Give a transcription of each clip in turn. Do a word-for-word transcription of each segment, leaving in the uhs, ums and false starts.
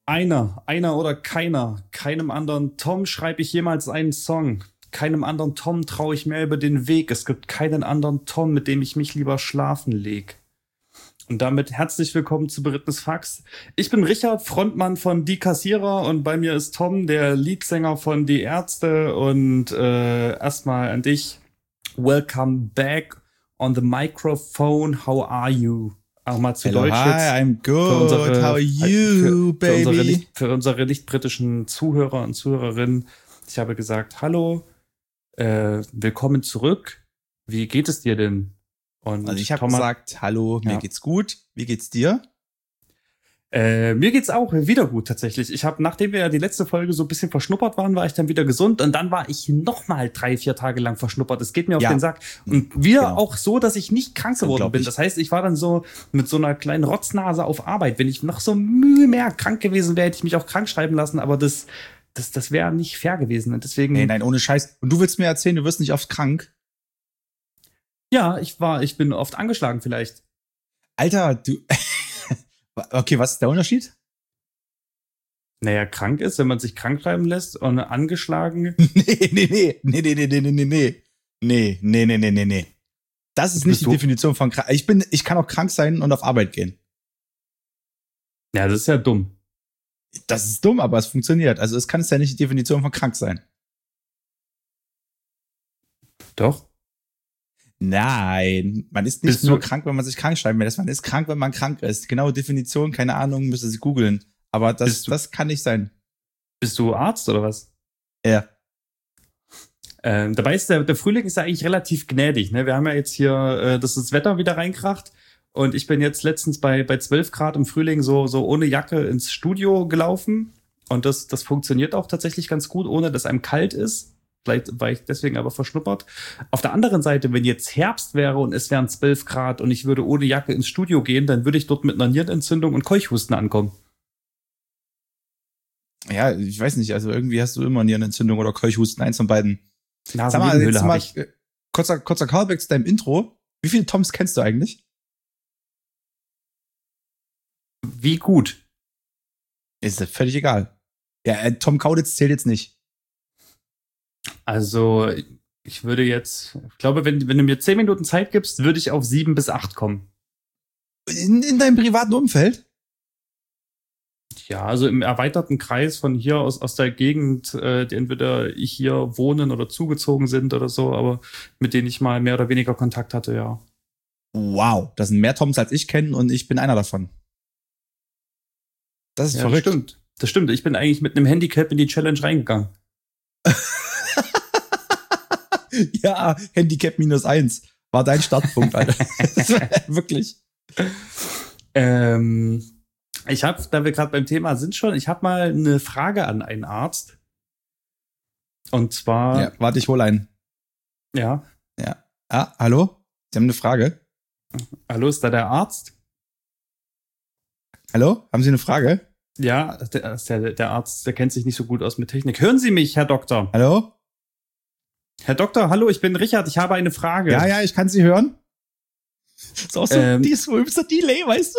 Einer, einer oder keiner. Keinem anderen Tom schreibe ich jemals einen Song. Keinem anderen Tom traue ich mehr über den Weg. Es gibt keinen anderen Tom, mit dem ich mich lieber schlafen leg. Und damit herzlich willkommen zu Berittnis Fax. Ich bin Richard, Frontmann von Die Kassierer, und bei mir ist Tom, der Leadsänger von Die Ärzte. Und äh, erstmal an dich. Welcome back on the microphone. How are you? Auch mal zu Hello, Deutsch hi, jetzt. I'm good. Für unsere, How are you, für, baby? Für unsere, nicht, für unsere nicht-britischen Zuhörer und Zuhörerinnen. Ich habe gesagt, hallo, äh, willkommen zurück. Wie geht es dir denn? Und also ich habe Thomas, gesagt, hallo, mir ja. geht's gut. Wie geht's dir? Äh, mir geht's auch wieder gut tatsächlich. Ich habe, nachdem wir ja die letzte Folge so ein bisschen verschnuppert waren, war ich dann wieder gesund, und dann war ich noch mal drei, vier Tage lang verschnuppert. Es geht mir auf Ja. den Sack. Und wir Genau. auch so, dass ich nicht krank geworden bin. Unglaublich. Das heißt, ich war dann so mit so einer kleinen Rotznase auf Arbeit. Wenn ich noch so Mühe mehr krank gewesen wäre, hätte ich mich auch krank schreiben lassen, aber das, das, das wäre nicht fair gewesen. Und deswegen. Nee, nein, ohne Scheiß. Und du willst mir erzählen, du wirst nicht oft krank? Ja, ich war, ich bin oft angeschlagen vielleicht. Alter, du. Okay, was ist der Unterschied? Naja, krank ist, wenn man sich krank schreiben lässt, und angeschlagen. Nee, nee, nee. Nee, nee, nee, nee, nee, nee. Nee, nee, nee, nee, nee, nee. Das ist nicht Bist die du- Definition von krank. Ich bin, ich kann auch krank sein und auf Arbeit gehen. Ja, das ist ja dumm. Das ist dumm, aber es funktioniert. Also es kann es ja nicht die Definition von krank sein. Doch. Nein, man ist nicht Bist nur du- krank, wenn man sich krank schreiben lässt. Man ist krank, wenn man krank ist. Genaue Definition, keine Ahnung, müsste Sie googeln. Aber das, Bist du- das kann nicht sein. Bist du Arzt oder was? Ja. Ähm, dabei ist der, der Frühling ist ja eigentlich relativ gnädig. Ne? Wir haben ja jetzt hier, äh, dass das Wetter wieder reinkracht. Und ich bin jetzt letztens bei, bei zwölf Grad im Frühling so, so ohne Jacke ins Studio gelaufen. Und das, das funktioniert auch tatsächlich ganz gut, ohne dass einem kalt ist. Vielleicht war ich deswegen aber verschnuppert. Auf der anderen Seite, wenn jetzt Herbst wäre und es wären zwölf Grad und ich würde ohne Jacke ins Studio gehen, dann würde ich dort mit einer Nierenentzündung und Keuchhusten ankommen. Ja, ich weiß nicht, also irgendwie hast du immer Nierenentzündung oder Keuchhusten, eins von beiden. Sag mal, Nasennebenhöhle jetzt habe mal ich. äh, kurzer, kurzer Callback zu deinem Intro. Wie viele Toms kennst du eigentlich? Wie gut? Ist das völlig egal. Ja, äh, Tom Kaulitz zählt jetzt nicht. Also, ich würde jetzt, ich glaube, wenn, wenn du mir zehn Minuten Zeit gibst, würde ich auf sieben bis acht kommen. In, in deinem privaten Umfeld? Ja, also im erweiterten Kreis von hier aus, aus der Gegend, äh, die entweder hier wohnen oder zugezogen sind oder so, aber mit denen ich mal mehr oder weniger Kontakt hatte, ja. Wow, das sind mehr Toms, als ich kenne, und ich bin einer davon. Das ist Ja, verrückt. das stimmt. Das stimmt. Ich bin eigentlich mit einem Handicap in die Challenge reingegangen. Ja, Handicap minus eins war dein Startpunkt, Alter. Das war wirklich. Ähm, ich habe, da wir gerade beim Thema sind schon, ich habe mal eine Frage an einen Arzt. Und zwar, Ja, warte, ich hol einen. ja, Ja. Ah, hallo? Sie haben eine Frage? hallo, ist da der Arzt? Hallo? Haben Sie eine Frage? Ja, der, der, der Arzt, der kennt sich nicht so gut aus mit Technik. Hören Sie mich, Herr Doktor? Hallo? Herr Doktor, hallo, ich bin Richard, ich habe eine Frage. Ja, ja, ich kann Sie hören. Ist auch so, Ähm. die ist so übster Delay, weißt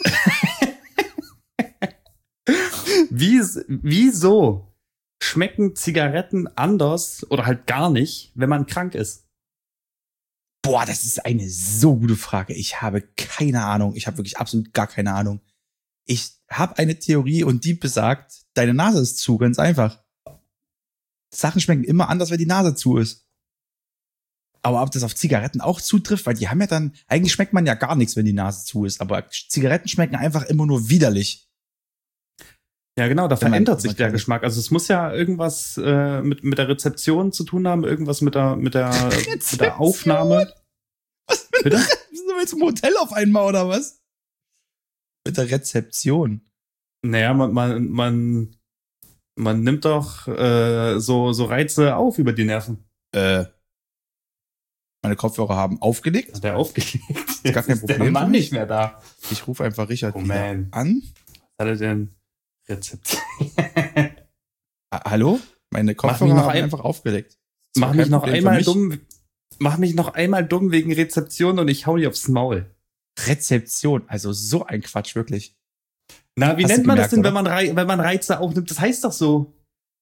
du? Wie, wieso schmecken Zigaretten anders oder halt gar nicht, wenn man krank ist? Boah, das ist eine so gute Frage. Ich habe keine Ahnung. Ich habe wirklich absolut gar keine Ahnung. Ich habe eine Theorie, und die besagt, deine Nase ist zu, ganz einfach. Sachen schmecken immer anders, wenn die Nase zu ist. Aber ob das auf Zigaretten auch zutrifft, weil die haben ja dann, eigentlich schmeckt man ja gar nichts, wenn die Nase zu ist, aber Zigaretten schmecken einfach immer nur widerlich. Ja, genau, da Wenn man- verändert wenn sich man der krank ist. Geschmack. Also es muss ja irgendwas äh, mit, mit der Rezeption zu tun haben, irgendwas mit der, mit der, mit Rezeption? der Aufnahme. Was mit Bitte? Sind wir jetzt im Hotel auf einmal, oder was? Mit der Rezeption. Naja, man, man, man, man nimmt doch äh, so, so Reize auf über die Nerven. Äh, meine Kopfhörer haben aufgelegt. Ist der aufgelegt? Ist gar kein Ist der Problem Mann für mich. nicht mehr da. Ich rufe einfach Richard Oh, wieder man. an. Was hat er denn? Rezeption. Ah, hallo? Meine Kopfhörer noch haben ein- einfach aufgelegt. Das Mach war mich kein noch Problem für einmal mich. dumm. Mach mich noch einmal dumm wegen Rezeption und ich hau dir aufs Maul. Rezeption, also so ein Quatsch, wirklich. Na, wie Hast nennt du man das gemerkt, denn, oder? wenn man, Rei- wenn man Reize aufnimmt? Das heißt doch so.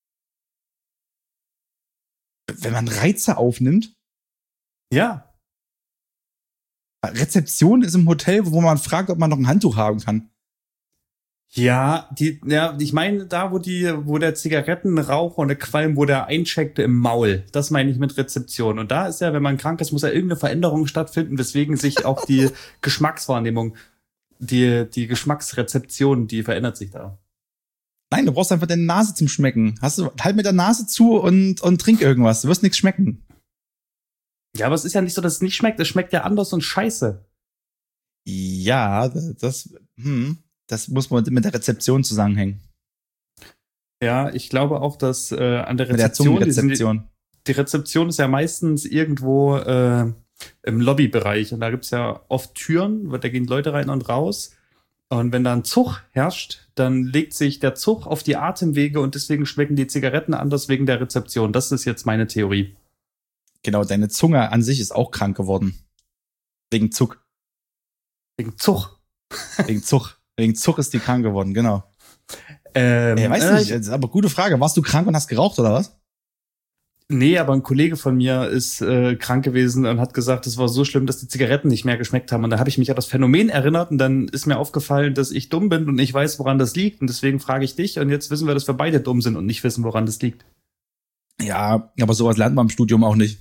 Wenn man Reize aufnimmt, Ja. Rezeption ist im Hotel, wo man fragt, ob man noch ein Handtuch haben kann. Ja, die, ja, ich meine, da, wo die, wo der Zigarettenrauch und der Qualm, wo der eincheckte im Maul, das meine ich mit Rezeption. Und da ist ja, wenn man krank ist, muss ja irgendeine Veränderung stattfinden, weswegen sich auch die Geschmackswahrnehmung, die, die Geschmacksrezeption, die verändert sich da. Nein, du brauchst einfach deine Nase zum Schmecken. Hast du halt mit der Nase zu und, und trink irgendwas. Du wirst nichts schmecken. Ja, aber es ist ja nicht so, dass es nicht schmeckt. Es schmeckt ja anders und scheiße. Ja, das, hm, das muss man mit der Rezeption zusammenhängen. Ja, ich glaube auch, dass äh, an der Mit der Rezeption, die, sind, Zungenrezeption. die Rezeption ist ja meistens irgendwo äh, im Lobbybereich. Und da gibt's ja oft Türen, da gehen Leute rein und raus. Und wenn da ein Zug herrscht, dann legt sich der Zug auf die Atemwege und deswegen schmecken die Zigaretten anders wegen der Rezeption. Das ist jetzt meine Theorie. Genau, deine Zunge an sich ist auch krank geworden. Wegen Zuck. Wegen Zug. Wegen Zug. Wegen Zug ist die krank geworden, genau. Ähm, Ey, weiß äh, nicht, das ist aber gute Frage. Warst du krank und hast geraucht oder was? Nee, aber ein Kollege von mir ist äh, krank gewesen und hat gesagt, es war so schlimm, dass die Zigaretten nicht mehr geschmeckt haben. Und da habe ich mich an das Phänomen erinnert und dann ist mir aufgefallen, dass ich dumm bin und nicht weiß, woran das liegt. Und deswegen frage ich dich und jetzt wissen wir, dass wir beide dumm sind und nicht wissen, woran das liegt. Ja, aber sowas lernt man im Studium auch nicht.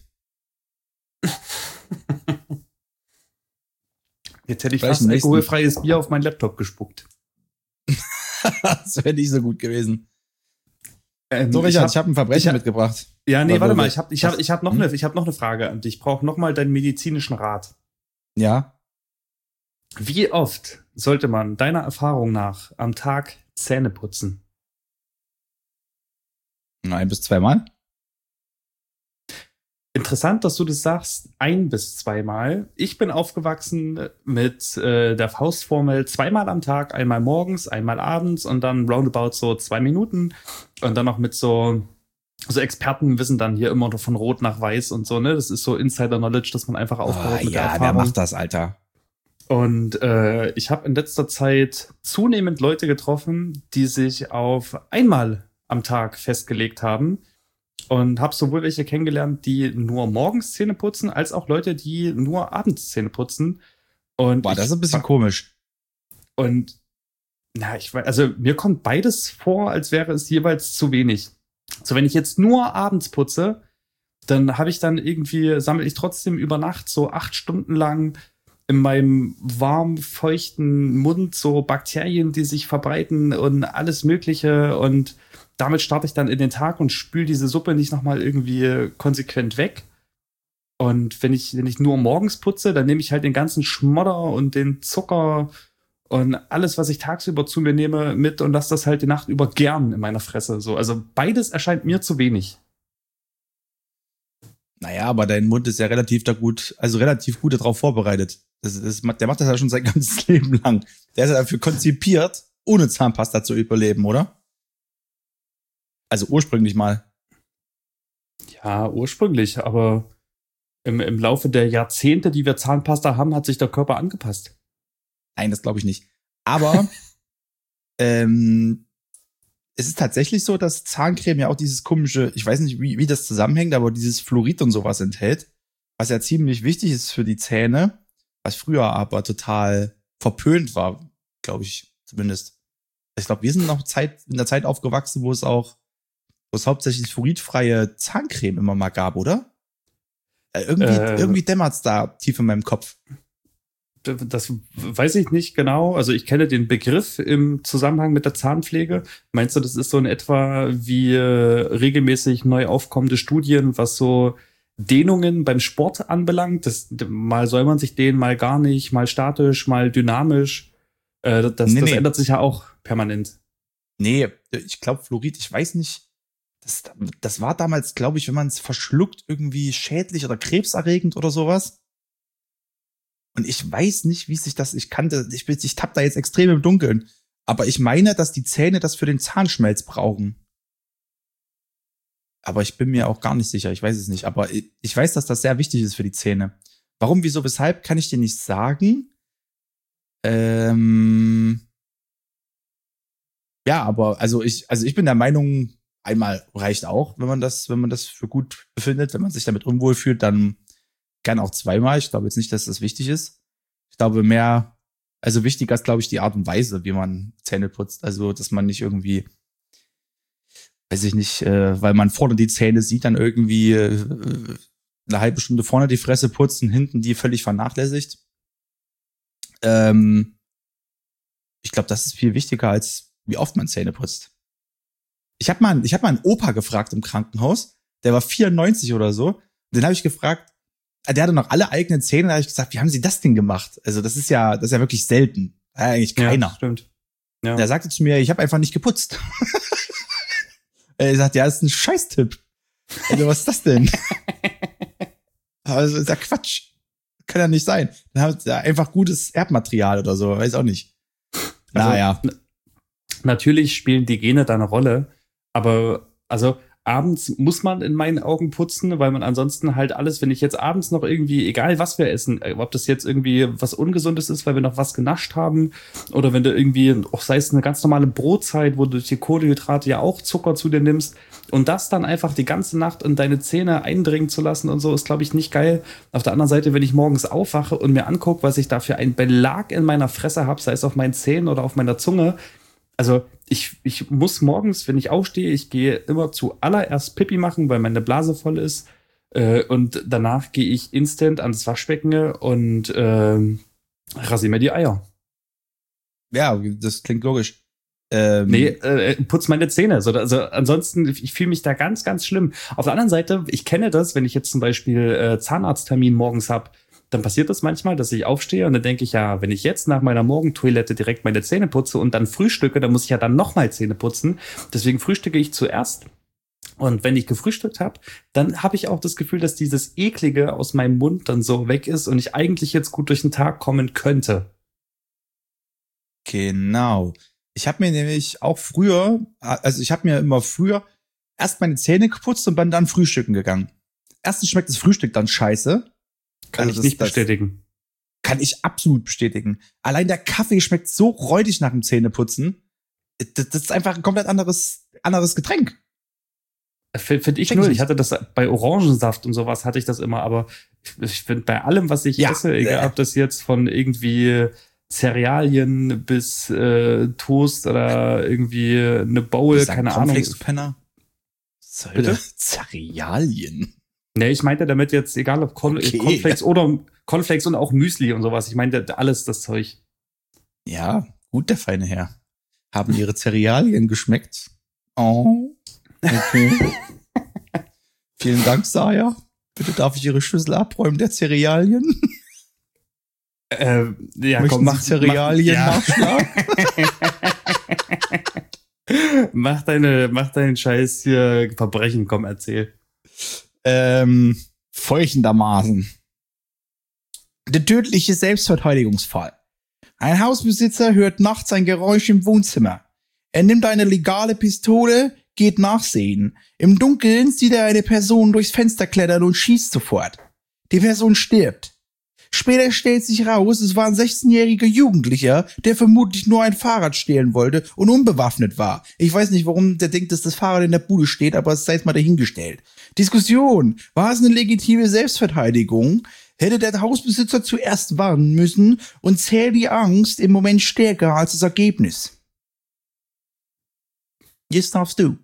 Jetzt hätte ich Vielleicht fast im ein nächsten- alkoholfreies Bier auf meinen Laptop gespuckt. Das wäre nicht so gut gewesen. Ähm, So, Richard, ich ich habe hab, ein Verbrechen ich hab- mitgebracht. ja, nee, Oder warte wo- mal, ich habe ich hab, ich hab noch, Hm? eine, ich hab noch eine Frage an dich. Ich brauche noch mal deinen medizinischen Rat. Ja. Wie oft sollte man deiner Erfahrung nach am Tag Zähne putzen? Ein bis zweimal. Interessant, dass du das sagst, ein bis zweimal. Ich bin aufgewachsen mit äh, der Faustformel zweimal am Tag, einmal morgens, einmal abends und dann roundabout so zwei Minuten und dann noch mit so, so Experten wissen dann hier immer noch von Rot nach Weiß und so, ne? Das ist so Insider-Knowledge, dass man einfach aufbaut Oh, mit der ja, wer Erfahrung. macht das, Alter? Und äh, ich habe in letzter Zeit zunehmend Leute getroffen, die sich auf einmal am Tag festgelegt haben. Und habe sowohl welche kennengelernt, die nur morgens Zähne putzen, als auch Leute, die nur abends Zähne putzen. Und Boah, ich, das ist ein bisschen komisch. Und na, ich weiß, also mir kommt beides vor, als wäre es jeweils zu wenig. So, wenn ich jetzt nur abends putze, dann habe ich dann irgendwie, sammle ich trotzdem über Nacht so acht Stunden lang in meinem warm, feuchten Mund so Bakterien, die sich verbreiten und alles Mögliche. Und damit starte ich dann in den Tag und spüle diese Suppe nicht nochmal irgendwie konsequent weg. Und wenn ich, wenn ich nur morgens putze, dann nehme ich halt den ganzen Schmodder und den Zucker und alles, was ich tagsüber zu mir nehme, mit und lasse das halt die Nacht über gern in meiner Fresse. So, also beides erscheint mir zu wenig. Naja, aber dein Mund ist ja relativ da gut, also relativ gut darauf vorbereitet. Das, das, der macht das ja schon sein ganzes Leben lang. Der ist ja dafür konzipiert, ohne Zahnpasta zu überleben, oder? Also ursprünglich mal. Ja, ursprünglich, aber im, im Laufe der Jahrzehnte, die wir Zahnpasta haben, hat sich der Körper angepasst. Nein, das glaube ich nicht. Aber ähm, es ist tatsächlich so, dass Zahncreme ja auch dieses komische, ich weiß nicht, wie, wie das zusammenhängt, aber dieses Fluorid und sowas enthält, was ja ziemlich wichtig ist für die Zähne, was früher aber total verpönt war, glaube ich zumindest. Ich glaube, wir sind noch Zeit, in der Zeit aufgewachsen, wo es auch, wo es hauptsächlich fluoridfreie Zahncreme immer mal gab, oder? Äh, irgendwie Äh, irgendwie dämmert's da tief in meinem Kopf. Das weiß ich nicht genau. Also ich kenne den Begriff im Zusammenhang mit der Zahnpflege. Meinst du, das ist so in etwa wie äh, regelmäßig neu aufkommende Studien, was so Dehnungen beim Sport anbelangt? Das, mal soll man sich dehnen, mal gar nicht, mal statisch, mal dynamisch. Äh, das Nee, das nee. ändert sich ja auch permanent. Nee, ich glaube Fluorid, ich weiß nicht. Das, das war damals, glaube ich, wenn man es verschluckt, irgendwie schädlich oder krebserregend oder sowas. Und ich weiß nicht, wie sich das, ich kannte, ich, bin- ich tapp da jetzt extrem im Dunkeln. Aber ich meine, dass die Zähne das für den Zahnschmelz brauchen. Aber ich bin mir auch gar nicht sicher, ich weiß es nicht. Aber ich ich weiß, dass das sehr wichtig ist für die Zähne. Warum, wieso, weshalb, kann ich dir nicht sagen. Ähm, Ja, aber also ich, also ich bin der Meinung, einmal reicht auch, wenn man das, wenn man das für gut befindet, wenn man sich damit unwohl fühlt, dann gern auch zweimal. Ich glaube jetzt nicht, dass das wichtig ist. Ich glaube mehr, also wichtiger ist, glaube ich, die Art und Weise, wie man Zähne putzt. Also, dass man nicht irgendwie, weiß ich nicht, äh, weil man vorne die Zähne sieht, dann irgendwie äh, eine halbe Stunde vorne die Fresse putzt und hinten die völlig vernachlässigt. Ähm, ich glaube, das ist viel wichtiger, als wie oft man Zähne putzt. Ich habe mal, ich hab mal einen Opa gefragt im Krankenhaus, der war vierundneunzig oder so. Und den habe ich gefragt, der hatte noch alle eigenen Zähne, da habe ich gesagt, wie haben Sie das denn gemacht? Also das ist ja, das ist ja wirklich selten. Ja, eigentlich keiner. Ja, stimmt. Ja. Der sagte zu mir, ich habe einfach nicht geputzt. Er sagt, ja, das ist ein Scheißtipp. Also was ist das denn? Also ist ja Quatsch. Kann ja nicht sein. Dann haben sie einfach gutes Erbmaterial oder so, weiß auch nicht. Also, naja. n- Natürlich spielen die Gene da eine Rolle, aber also abends muss man in meinen Augen putzen, weil man ansonsten halt alles, wenn ich jetzt abends noch irgendwie, egal was wir essen, äh, ob das jetzt irgendwie was Ungesundes ist, weil wir noch was genascht haben, oder wenn du irgendwie, auch sei es eine ganz normale Brotzeit, wo du durch die Kohlenhydrate ja auch Zucker zu dir nimmst, und das dann einfach die ganze Nacht in deine Zähne eindringen zu lassen und so, ist, glaube ich, nicht geil. Auf der anderen Seite, wenn ich morgens aufwache und mir angucke, was ich da für einen Belag in meiner Fresse habe, sei es auf meinen Zähnen oder auf meiner Zunge, also ich, ich muss morgens, wenn ich aufstehe, ich gehe immer zuallererst Pipi machen, weil meine Blase voll ist. Äh, und danach gehe ich instant ans Waschbecken und äh, rasiere mir die Eier. Ja, das klingt logisch. Ähm, Nee, äh, putz meine Zähne. Also, also ansonsten, ich fühle mich da ganz, ganz schlimm. Auf der anderen Seite, ich kenne das, wenn ich jetzt zum Beispiel äh, Zahnarzttermin morgens habe, dann passiert das manchmal, dass ich aufstehe und dann denke ich, ja, wenn ich jetzt nach meiner Morgentoilette direkt meine Zähne putze und dann frühstücke, dann muss ich ja dann nochmal Zähne putzen. Deswegen frühstücke ich zuerst. Und wenn ich gefrühstückt habe, dann habe ich auch das Gefühl, dass dieses Eklige aus meinem Mund dann so weg ist und ich eigentlich jetzt gut durch den Tag kommen könnte. Genau. Ich habe mir nämlich auch früher, also ich habe mir immer früher erst meine Zähne geputzt und bin dann frühstücken gegangen. Erstens schmeckt das Frühstück dann scheiße. Kann Also ich das- nicht das- bestätigen. Kann ich absolut bestätigen. Allein der Kaffee schmeckt so räudig nach dem Zähneputzen. Das, das ist einfach ein komplett anderes, anderes Getränk. Finde find ich Check ich null. nicht. Ich hatte das bei Orangensaft und sowas hatte ich das immer, aber ich, ich finde bei allem, was ich Ja, esse, egal äh. ob das jetzt von irgendwie Cerealien bis äh, Toast oder irgendwie eine Bowl, Dieser keine Ahnung. Cornflakes, du Penner. Bitte? Cerealien. Nee, ich meinte damit jetzt, egal ob Corn Okay. Cornflakes oder Cornflakes und auch Müsli und sowas. Ich meinte alles das Zeug. Ja, gut, der feine Herr. Haben ihre Cerealien geschmeckt? Oh. Okay. Vielen Dank, Saya. Bitte darf ich Ihre Schüssel abräumen der Cerealien? Äh, ja, Möchten komm, Sie mach Cerealien mach, Nachschlag? ja. mach deine, mach deinen Scheiß hier Verbrechen, komm, erzähl. ähm, folgendermaßen. Der tödliche Selbstverteidigungsfall. Ein Hausbesitzer hört nachts ein Geräusch im Wohnzimmer. Er nimmt eine legale Pistole, geht nachsehen. Im Dunkeln sieht er eine Person durchs Fenster klettern und schießt sofort. Die Person stirbt. Später stellt sich raus, es war ein sechzehnjähriger Jugendlicher, der vermutlich nur ein Fahrrad stehlen wollte und unbewaffnet war. Ich weiß nicht, warum der denkt, dass das Fahrrad in der Bude steht, aber es sei jetzt mal dahingestellt. Diskussion. War es eine legitime Selbstverteidigung? Hätte der Hausbesitzer zuerst warnen müssen und zählt die Angst im Moment stärker als das Ergebnis? Jetzt darfst du.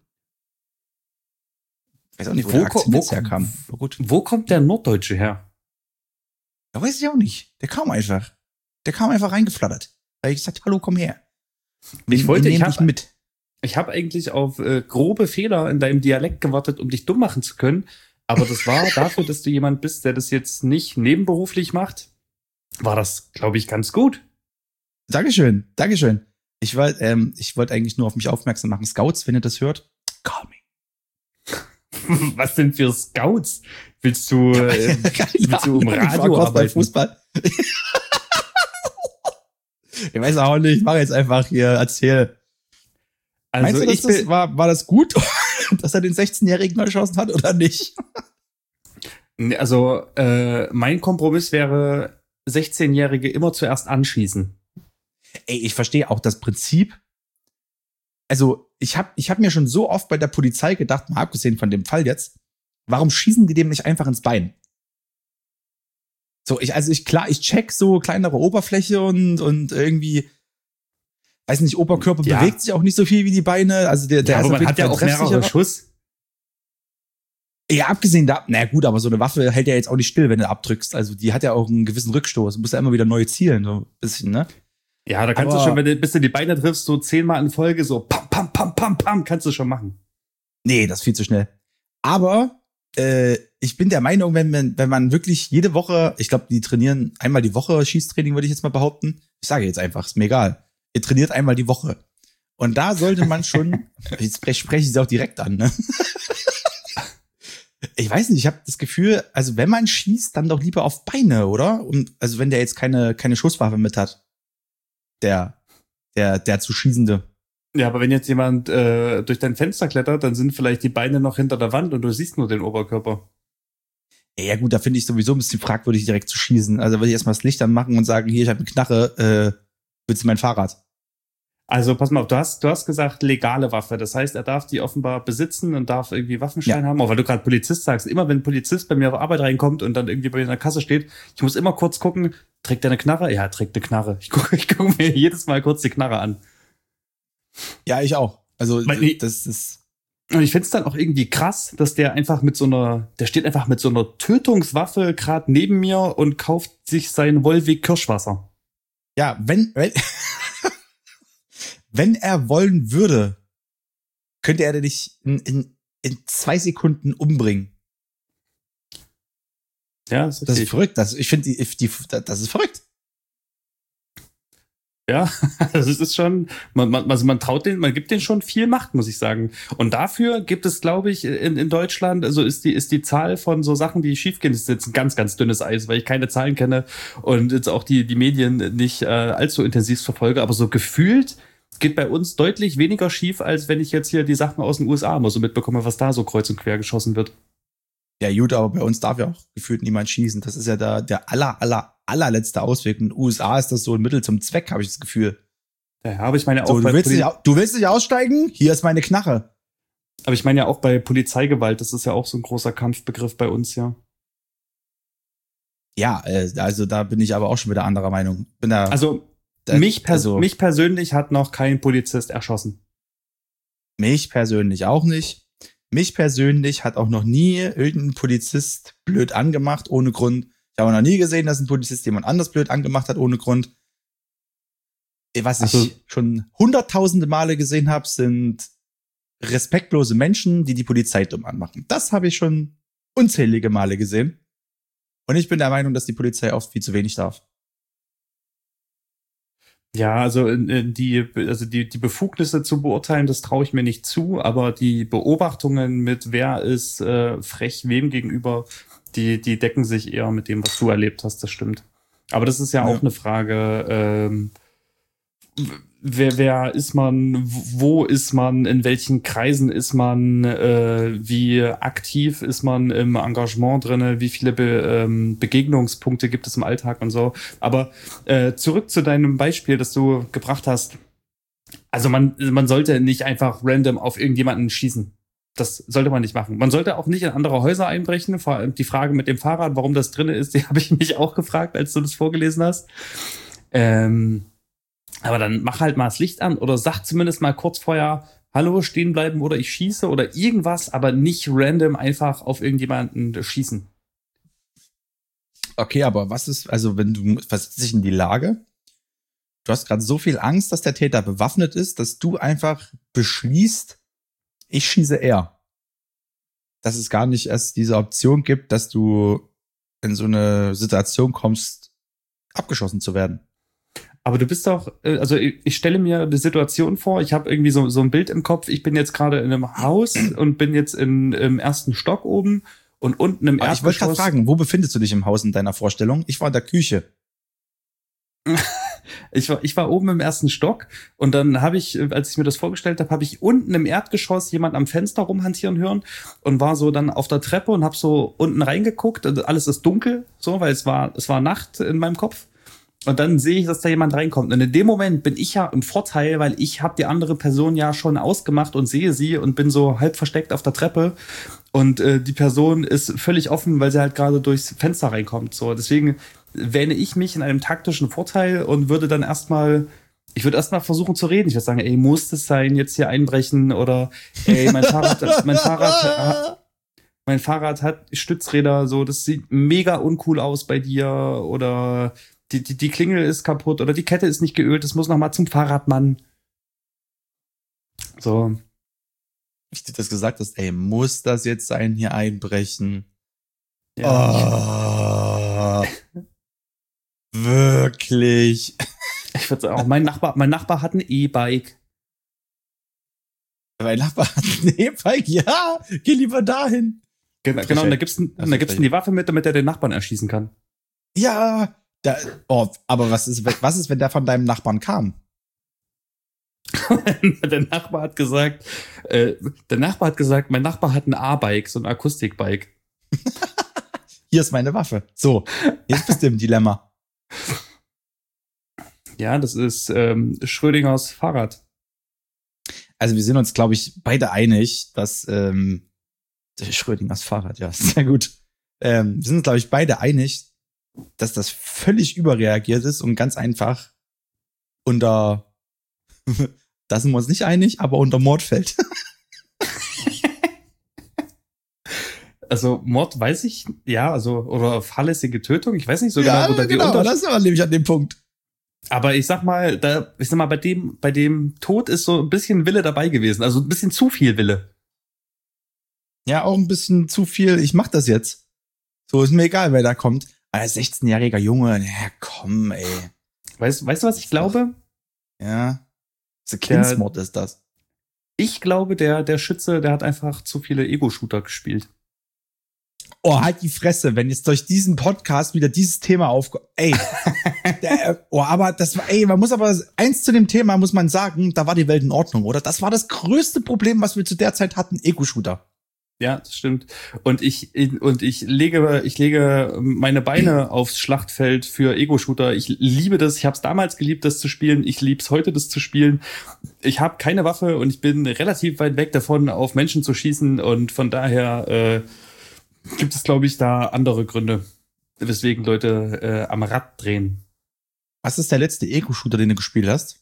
Ich weiß auch nicht, wo, Wo der ko- Akzent wo jetzt ko- herkam. Aber gut. Wo kommt der Norddeutsche her? Ja, weiß ich auch nicht. Der kam einfach. Der kam einfach reingeflattert. Da hab ich gesagt, hallo, komm her. Ich wollte- wir ich nehmen hab- dich mit. Ich habe eigentlich auf äh, grobe Fehler in deinem Dialekt gewartet, um dich dumm machen zu können. Aber das war dafür, dass du jemand bist, der das jetzt nicht nebenberuflich macht, war das, glaube ich, ganz gut. Dankeschön, Dankeschön. Ich wollte ähm, ich wollte eigentlich nur auf mich aufmerksam machen. Scouts, wenn ihr das hört, call me. Was denn für Scouts? Willst du, äh, willst du im Ich war Radio kurz beim arbeiten? Fußball. Ich weiß auch nicht, ich mache jetzt einfach hier, erzähl. Also Meinst du, dass ich das, bin, war, war das gut, dass er den sechzehnjährigen erschossen hat oder nicht? Nee, also äh, mein Kompromiss wäre, sechzehnjährige immer zuerst anschießen. Ey, ich verstehe auch das Prinzip. also ich habe ich hab mir schon so oft bei der Polizei gedacht, mal abgesehen von dem Fall jetzt, warum schießen die dem nicht einfach ins Bein? So, ich, also ich, klar, ich check so kleinere Oberfläche und, und irgendwie, weiß nicht, Oberkörper ja. bewegt sich auch nicht so viel wie die Beine. Also der, der ja, ist aber auf man jeden hat ja Fall auch mehrere treffsicherer. Schuss. Ja, abgesehen da, na gut, aber so eine Waffe hält ja jetzt auch nicht still, wenn du abdrückst. Also die hat ja auch einen gewissen Rückstoß. Du musst ja immer wieder neu zielen, so ein bisschen, ne? Ja, da kannst aber, du schon, wenn du bis du die Beine triffst, so zehnmal in Folge, so pam, pam, pam, pam, pam, kannst du schon machen. Nee, das ist viel zu schnell. Aber äh, ich bin der Meinung, wenn man, wenn man wirklich jede Woche, ich glaube, die trainieren einmal die Woche Schießtraining, würde ich jetzt mal behaupten. Ich sage jetzt einfach, ist mir egal. Ihr trainiert einmal die Woche. Und da sollte man schon, jetzt spreche sprech ich sie auch direkt an, ne? Ich weiß nicht, ich habe das Gefühl, also wenn man schießt, dann doch lieber auf Beine, oder? Und also wenn der jetzt keine keine Schusswaffe mit hat, der der der zu Schießende. Ja, aber wenn jetzt jemand äh, durch dein Fenster klettert, dann sind vielleicht die Beine noch hinter der Wand und du siehst nur den Oberkörper. Ja gut, da finde ich sowieso ein bisschen fragwürdig, direkt zu schießen. Also würde ich erstmal das Licht anmachen und sagen, hier, ich habe eine Knarre, äh, willst du mein Fahrrad? Also pass mal auf, du hast, du hast gesagt, legale Waffe. Das heißt, er darf die offenbar besitzen und darf irgendwie Waffenschein Ja. haben. Auch weil du gerade Polizist sagst, immer wenn ein Polizist bei mir auf Arbeit reinkommt und dann irgendwie bei mir in der Kasse steht, ich muss immer kurz gucken, trägt er eine Knarre? Ja, er trägt eine Knarre. Ich gucke ich guck mir jedes Mal kurz die Knarre an. Ja, ich auch. Also Weil- das ist Und ich find's dann auch irgendwie krass, dass der einfach mit so einer, der steht einfach mit so einer Tötungswaffe gerade neben mir und kauft sich sein Wollweg Kirschwasser. ja, wenn wenn, wenn er wollen würde, könnte er dich in, in, in zwei Sekunden umbringen. Ja, das ist, Das ist richtig. verrückt. Das, ich finde, die, die, das ist verrückt. Ja, also es ist schon, man, man, also man traut den, man gibt denen schon viel Macht, muss ich sagen. Und dafür gibt es, glaube ich, in, in Deutschland, also ist die, ist die Zahl von so Sachen, die schiefgehen, ist jetzt ein ganz, ganz dünnes Eis, weil ich keine Zahlen kenne und jetzt auch die, die Medien nicht äh, allzu intensiv verfolge, aber so gefühlt geht bei uns deutlich weniger schief, als wenn ich jetzt hier die Sachen aus den U S A mal so mitbekomme, was da so kreuz und quer geschossen wird. Ja, gut, aber bei uns darf ja auch gefühlt niemand schießen. Das ist ja der, der aller, aller, allerletzte Ausweg. In den U S A ist das so ein Mittel zum Zweck, habe ich das Gefühl. Ja, aber ich meine ja auch So, du bei willst, Poli- nicht, au- du willst nicht aussteigen? Hier ist meine Knarre. aber ich meine ja auch bei Polizeigewalt, das ist ja auch so ein großer Kampfbegriff bei uns, ja. Ja, äh, also da bin ich aber auch schon wieder anderer Meinung. Bin da, Also da, mich, pers- also, mich persönlich hat noch kein Polizist erschossen. mich persönlich auch nicht. Mich persönlich hat auch noch nie irgendein Polizist blöd angemacht, ohne Grund. Ich habe noch nie gesehen, dass ein Polizist jemand anders blöd angemacht hat, ohne Grund. Was ich Also- schon hunderttausende Male gesehen habe, sind respektlose Menschen, die die Polizei dumm anmachen. Das habe ich schon unzählige Male gesehen. Und ich bin der Meinung, dass die Polizei oft viel zu wenig darf. Ja, also äh, die, also die, die Befugnisse zu beurteilen, das traue ich mir nicht zu, aber die Beobachtungen mit wer ist äh, frech wem gegenüber, die, die decken sich eher mit dem, was du erlebt hast, das stimmt. Aber das ist ja, Ja. auch eine Frage, ähm, wer, wer ist man, wo ist man, in welchen Kreisen ist man, äh, wie aktiv ist man im Engagement drinne, wie viele Be, ähm, Begegnungspunkte gibt es im Alltag und so. Aber äh, zurück zu deinem Beispiel, das du gebracht hast. Also man, man sollte nicht einfach random auf irgendjemanden schießen. Das sollte man nicht machen. Man sollte auch nicht in andere Häuser einbrechen. Vor allem die Frage mit dem Fahrrad, warum das drinne ist, die habe ich mich auch gefragt, als du das vorgelesen hast. Ähm, aber dann mach halt mal das Licht an oder sag zumindest mal kurz vorher, hallo, stehen bleiben oder ich schieße oder irgendwas, aber nicht random einfach auf irgendjemanden schießen. Okay, aber was ist, also wenn du versetzt dich in die Lage, du hast gerade so viel Angst, dass der Täter bewaffnet ist, dass du einfach beschließt, ich schieße er. Dass es gar nicht erst diese Option gibt, dass du in so eine Situation kommst, abgeschossen zu werden. Aber du bist doch, äh, also ich, ich stelle mir die Situation vor, ich habe irgendwie so, so ein Bild im Kopf, ich bin jetzt gerade in einem Haus und bin jetzt in, im ersten Stock oben und unten im Aber ich wollte gerade Erdgeschoss. fragen, wo befindest du dich im Haus in deiner Vorstellung? Ich war in der Küche. Ich war, ich war oben im ersten Stock und dann habe ich, als ich mir das vorgestellt habe, habe ich unten im Erdgeschoss jemand am Fenster rumhantieren hören und war so dann auf der Treppe und habe so unten reingeguckt. Also alles ist dunkel, so, weil es war, es war Nacht in meinem Kopf. Und dann sehe ich, dass da jemand reinkommt. Und in dem Moment bin ich ja im Vorteil, weil ich habe die andere Person ja schon ausgemacht und sehe sie und bin so halb versteckt auf der Treppe. Und äh, die Person ist völlig offen, weil sie halt gerade durchs Fenster reinkommt. So, deswegen wähne ich mich in einem taktischen Vorteil und würde dann erstmal, ich würde erstmal versuchen zu reden. Ich würde sagen, ey, muss das sein, jetzt hier einbrechen oder ey, mein Fahrrad, mein Fahrrad, mein Fahrrad hat Stützräder, so, das sieht mega uncool aus bei dir oder die, die, die Klingel ist kaputt oder die Kette ist nicht geölt, das muss noch mal zum Fahrradmann. So. Ich dir das gesagt hast, ey, muss das jetzt sein, hier einbrechen? Ja. Oh, wirklich? Ich würde sagen, auch mein Nachbar, mein Nachbar hat ein E-Bike. Mein Nachbar hat ein E-Bike, ja, geh lieber dahin. Genau, genau, und da gibt's, ein, da gibt's die Waffe mit, damit er den Nachbarn erschießen kann. Ja, da, oh, aber was ist, was ist, wenn der von deinem Nachbarn kam? Der Nachbar hat gesagt, äh, der Nachbar hat gesagt, mein Nachbar hat ein A-Bike, so ein Akustikbike. Hier ist meine Waffe. So, jetzt bist du im Dilemma. Ja, das ist ähm, Schrödingers Fahrrad. Also wir sind uns, glaube ich, beide einig, dass ähm, Schrödingers Fahrrad, ja, sehr gut. Ähm, wir sind uns, glaube ich, beide einig, dass das völlig überreagiert ist und ganz einfach unter, da sind wir uns nicht einig, aber unter Mord fällt. Also Mord weiß ich, ja, also oder fahrlässige Tötung, ich weiß nicht so genau, Ja, wo da die genau, Unterschiede. das ist aber nämlich an dem Punkt. Aber ich sag mal, da, ich sag mal, bei dem, bei dem Tod ist so ein bisschen Wille dabei gewesen, also ein bisschen zu viel Wille. Ja, auch ein bisschen zu viel, ich mach das jetzt. So, ist mir egal, wer da kommt. Ein sechzehnjähriger Junge, ja komm, ey. Weißt, weißt du, was ich glaube? Ja. So Kindsmord ist das. Ich glaube, der, der Schütze, der hat einfach zu viele Ego-Shooter gespielt. Oh, halt die Fresse, wenn jetzt durch diesen Podcast wieder dieses Thema aufkommt. Ey, der, oh, aber das war, ey, man muss aber, eins zu dem Thema muss man sagen, da war die Welt in Ordnung, oder? Das war das größte Problem, was wir zu der Zeit hatten, Ego-Shooter. Ja, das stimmt. Und ich, und ich lege, ich lege meine Beine aufs Schlachtfeld für Ego-Shooter. Ich liebe das. Ich habe es damals geliebt, das zu spielen. Ich lieb's heute, das zu spielen. Ich habe keine Waffe und ich bin relativ weit weg davon, auf Menschen zu schießen. Und von daher äh, gibt es, glaube ich, da andere Gründe, weswegen Leute äh, am Rad drehen. Was ist der letzte Ego-Shooter, den du gespielt hast?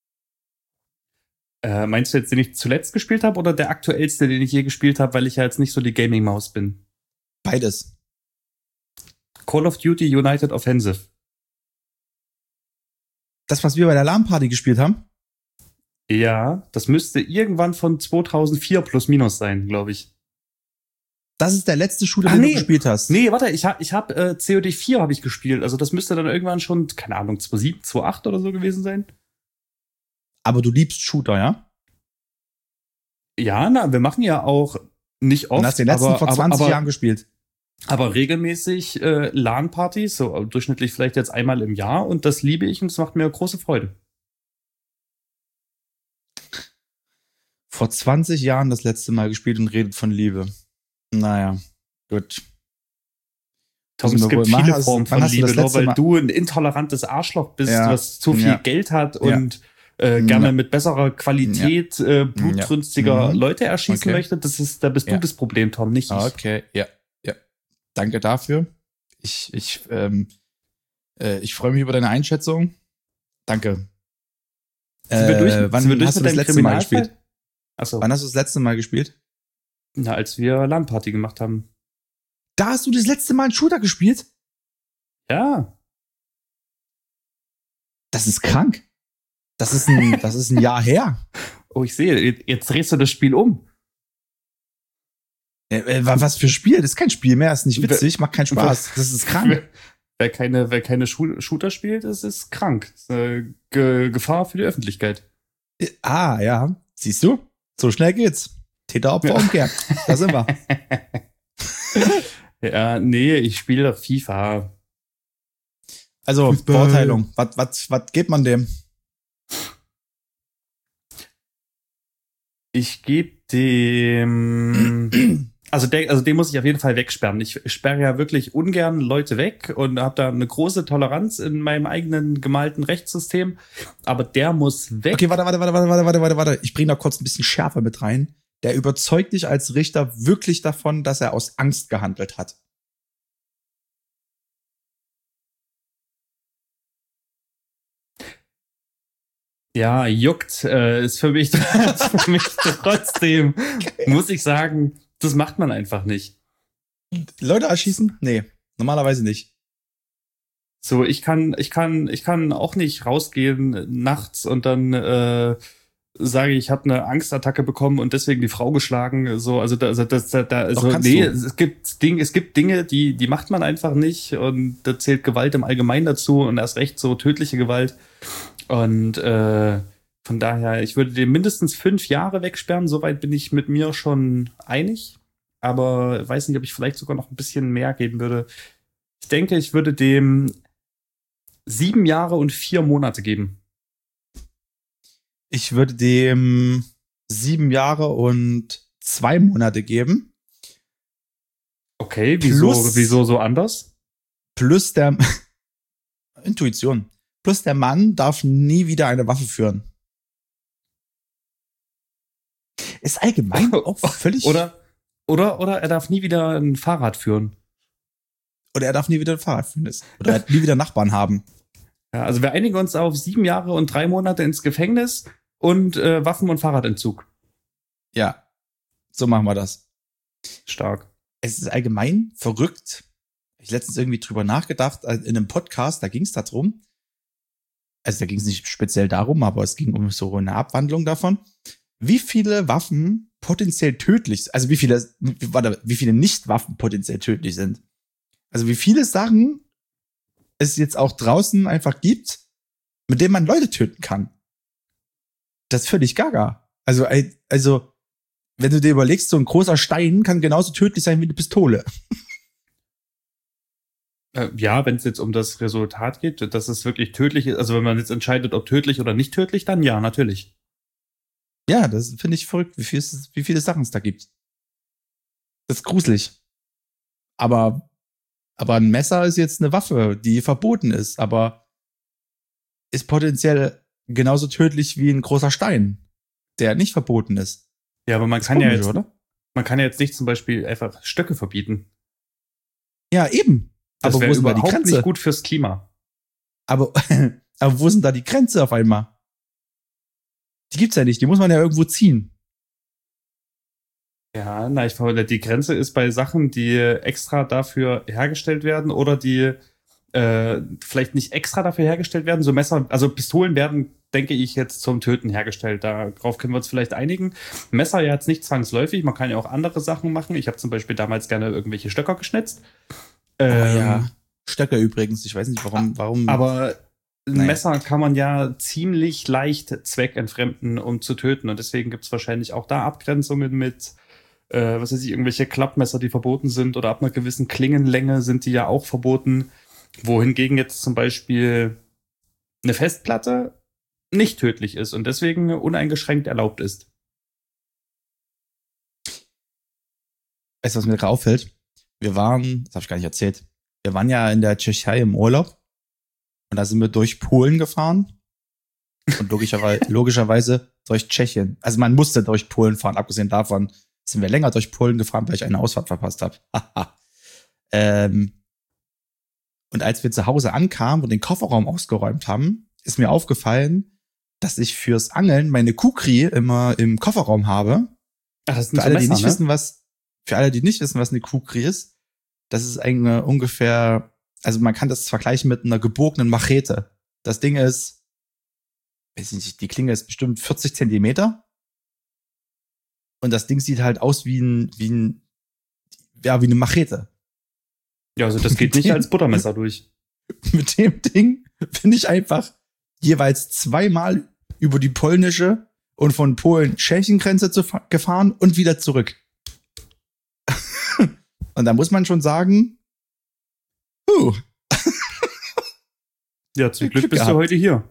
Äh, meinst du jetzt, den ich zuletzt gespielt habe oder der aktuellste, den ich je gespielt habe, weil ich ja jetzt nicht so die Gaming-Maus bin? Beides. Call of Duty United Offensive. Das, was wir bei der LAN-Party gespielt haben? Ja, das müsste irgendwann von zweitausendvier plus minus sein, glaube ich. Das ist der letzte Shooter, Ach, den nee. du gespielt hast. Nee, warte, ich habe ich hab, äh, C O D vier habe ich gespielt. Also das müsste dann irgendwann schon, keine Ahnung, zwei Komma sieben, zwei Komma acht oder so gewesen sein. Aber du liebst Shooter, ja? Ja, na, wir machen ja auch nicht oft. Und hast den letzten aber, vor zwanzig aber, Jahren gespielt. Aber regelmäßig äh, LAN-Partys, so durchschnittlich vielleicht jetzt einmal im Jahr. Und das liebe ich und es macht mir große Freude. Vor zwanzig Jahren das letzte Mal gespielt und redet von Liebe. Naja, gut. Tom, es gibt viele machen, Formen von Liebe, nur weil Mal? du ein intolerantes Arschloch bist, ja. was zu viel ja. Geld hat und ja. äh, gerne ja. mit besserer Qualität ja. äh, blutrünstiger ja. Leute erschießen okay. möchte. Das ist, da bist ja. du das Problem, Tom, nicht ich. Okay, ja, ja. Danke dafür. Ich, ich, ähm, äh, ich freue mich über deine Einschätzung. Danke. Sind wir durch, äh, wann sind wir durch hast du das letzte Mal gespielt? Achso. Wann hast du das letzte Mal gespielt? Na, als wir LAN-Party gemacht haben. Da hast du das letzte Mal einen Shooter gespielt? Ja. Das ist krank. Das ist ein, das ist ein Jahr her. Oh, ich sehe, jetzt drehst du das Spiel um. Äh, was für Spiel? Das ist kein Spiel mehr, ist nicht witzig, macht keinen Spaß. Das ist krank. Wer, wer keine, wer keine Shooter spielt, ist, ist krank. Das ist eine Ge- Gefahr für die Öffentlichkeit. Ah, ja. Siehst du? So schnell geht's. Täter-Opfer umkehren. Da sind wir. Ja, nee, ich spiele FIFA. Also, Fußball. Beurteilung. Was, was, was gibt man dem? Ich gebe dem. Also, der, also den muss ich auf jeden Fall wegsperren. Ich sperre ja wirklich ungern Leute weg und habe da eine große Toleranz in meinem eigenen gemalten Rechtssystem. Aber der muss weg. Okay, warte, warte, warte, warte, warte, warte, warte, warte. Ich bringe da kurz ein bisschen Schärfe mit rein. Der überzeugt dich als Richter wirklich davon, dass er aus Angst gehandelt hat. Ja, juckt, äh, ist für mich, ist für mich trotzdem, muss ich sagen, das macht man einfach nicht. Leute erschießen? Nee, normalerweise nicht. So, ich kann, ich kann, ich kann auch nicht rausgehen nachts und dann äh, sage ich, ich habe eine Angstattacke bekommen und deswegen die Frau geschlagen. So, also da, also das, da, da also Doch, nee, du. es gibt Dinge, es gibt Dinge, die, die macht man einfach nicht und da zählt Gewalt im Allgemeinen dazu und erst recht so tödliche Gewalt. Und äh, von daher, ich würde den mindestens fünf Jahre wegsperren. Soweit bin ich mit mir schon einig. Aber weiß nicht, ob ich vielleicht sogar noch ein bisschen mehr geben würde. Ich denke, ich würde dem sieben Jahre und vier Monate geben. Ich würde dem sieben Jahre und zwei Monate geben. Okay, wieso, Plus- wieso so anders? Plus der Intuition. Plus der Mann darf nie wieder eine Waffe führen. Ist allgemein auch völlig. Oder, oder, oder er darf nie wieder ein Fahrrad führen. Oder er darf nie wieder ein Fahrrad führen. Oder er hat nie wieder Nachbarn haben. Ja, also wir einigen uns auf sieben Jahre und drei Monate ins Gefängnis und äh, Waffen- und Fahrradentzug. Ja, so machen wir das. Stark. Es ist allgemein verrückt. Ich letztens irgendwie drüber nachgedacht, in einem Podcast, da ging es darum. Also da ging es nicht speziell darum, aber es ging um so eine Abwandlung davon, wie viele Waffen potenziell tödlich sind. Also wie viele, warte, wie viele Nicht-Waffen potenziell tödlich sind. Also wie viele Sachen es jetzt auch draußen einfach gibt, mit denen man Leute töten kann. Das ist völlig gaga. Also, also, wenn du dir überlegst, so ein großer Stein kann genauso tödlich sein wie eine Pistole. Äh, ja, wenn es jetzt um das Resultat geht, dass es wirklich tödlich ist, also wenn man jetzt entscheidet, ob tödlich oder nicht tödlich, dann ja, natürlich. Ja, das finde ich verrückt, wie, viel es, wie viele Sachen es da gibt. Das ist gruselig. Aber, aber ein Messer ist jetzt eine Waffe, die verboten ist, aber ist potenziell genauso tödlich wie ein großer Stein, der nicht verboten ist. Ja, aber man Ist kann ja komisch, jetzt, oder? man kann ja jetzt nicht zum Beispiel einfach Stöcke verbieten. Ja, eben. Das aber wäre wo ist denn da die überhaupt Grenze? nicht gut fürs Klima. Aber, aber wo ist denn da die Grenze auf einmal? Die gibt's ja nicht, die muss man ja irgendwo ziehen. Ja, na, ich glaube, die Grenze ist bei Sachen, die extra dafür hergestellt werden oder die äh, vielleicht nicht extra dafür hergestellt werden. So Messer, also Pistolen werden, denke ich, jetzt zum Töten hergestellt. Darauf können wir uns vielleicht einigen. Messer ja jetzt nicht zwangsläufig, man kann ja auch andere Sachen machen. Ich habe zum Beispiel damals gerne irgendwelche Stöcker geschnitzt. Ähm, Ähm, oh ja, Stöcker übrigens, ich weiß nicht, warum, warum. Aber ein Naja. Messer kann man ja ziemlich leicht zweckentfremden, um zu töten. Und deswegen gibt es wahrscheinlich auch da Abgrenzungen mit, äh, was weiß ich, irgendwelche Klappmesser, die verboten sind. Oder ab einer gewissen Klingenlänge sind die ja auch verboten. Wohingegen jetzt zum Beispiel eine Festplatte nicht tödlich ist und deswegen uneingeschränkt erlaubt ist. Weißt du, was mir gerade auffällt? Wir waren, das habe ich gar nicht erzählt, wir waren ja in der Tschechei im Urlaub und da sind wir durch Polen gefahren und logischerweise, logischerweise durch Tschechien. Also man musste durch Polen fahren, abgesehen davon sind wir länger durch Polen gefahren, weil ich eine Ausfahrt verpasst habe. ähm, und als wir zu Hause ankamen und den Kofferraum ausgeräumt haben, ist mir aufgefallen, dass ich fürs Angeln meine Kukri immer im Kofferraum habe. Ach, das Für alle, die nicht wissen, was, für alle, die nicht wissen, was eine Kukri ist, das ist eine ungefähr, also man kann das vergleichen mit einer gebogenen Machete. Das Ding ist, weiß ich nicht, die Klinge ist bestimmt vierzig Zentimeter. Und das Ding sieht halt aus wie ein, wie ein, ja, wie eine Machete. Ja, also das geht nicht als Buttermesser durch. Mit dem Ding bin ich einfach jeweils zweimal über die polnische und von Polen-Tschechien-Grenze zu fa- gefahren und wieder zurück. Und da muss man schon sagen, uh, Ja, zum Glück Glück bist gehabt. du heute hier.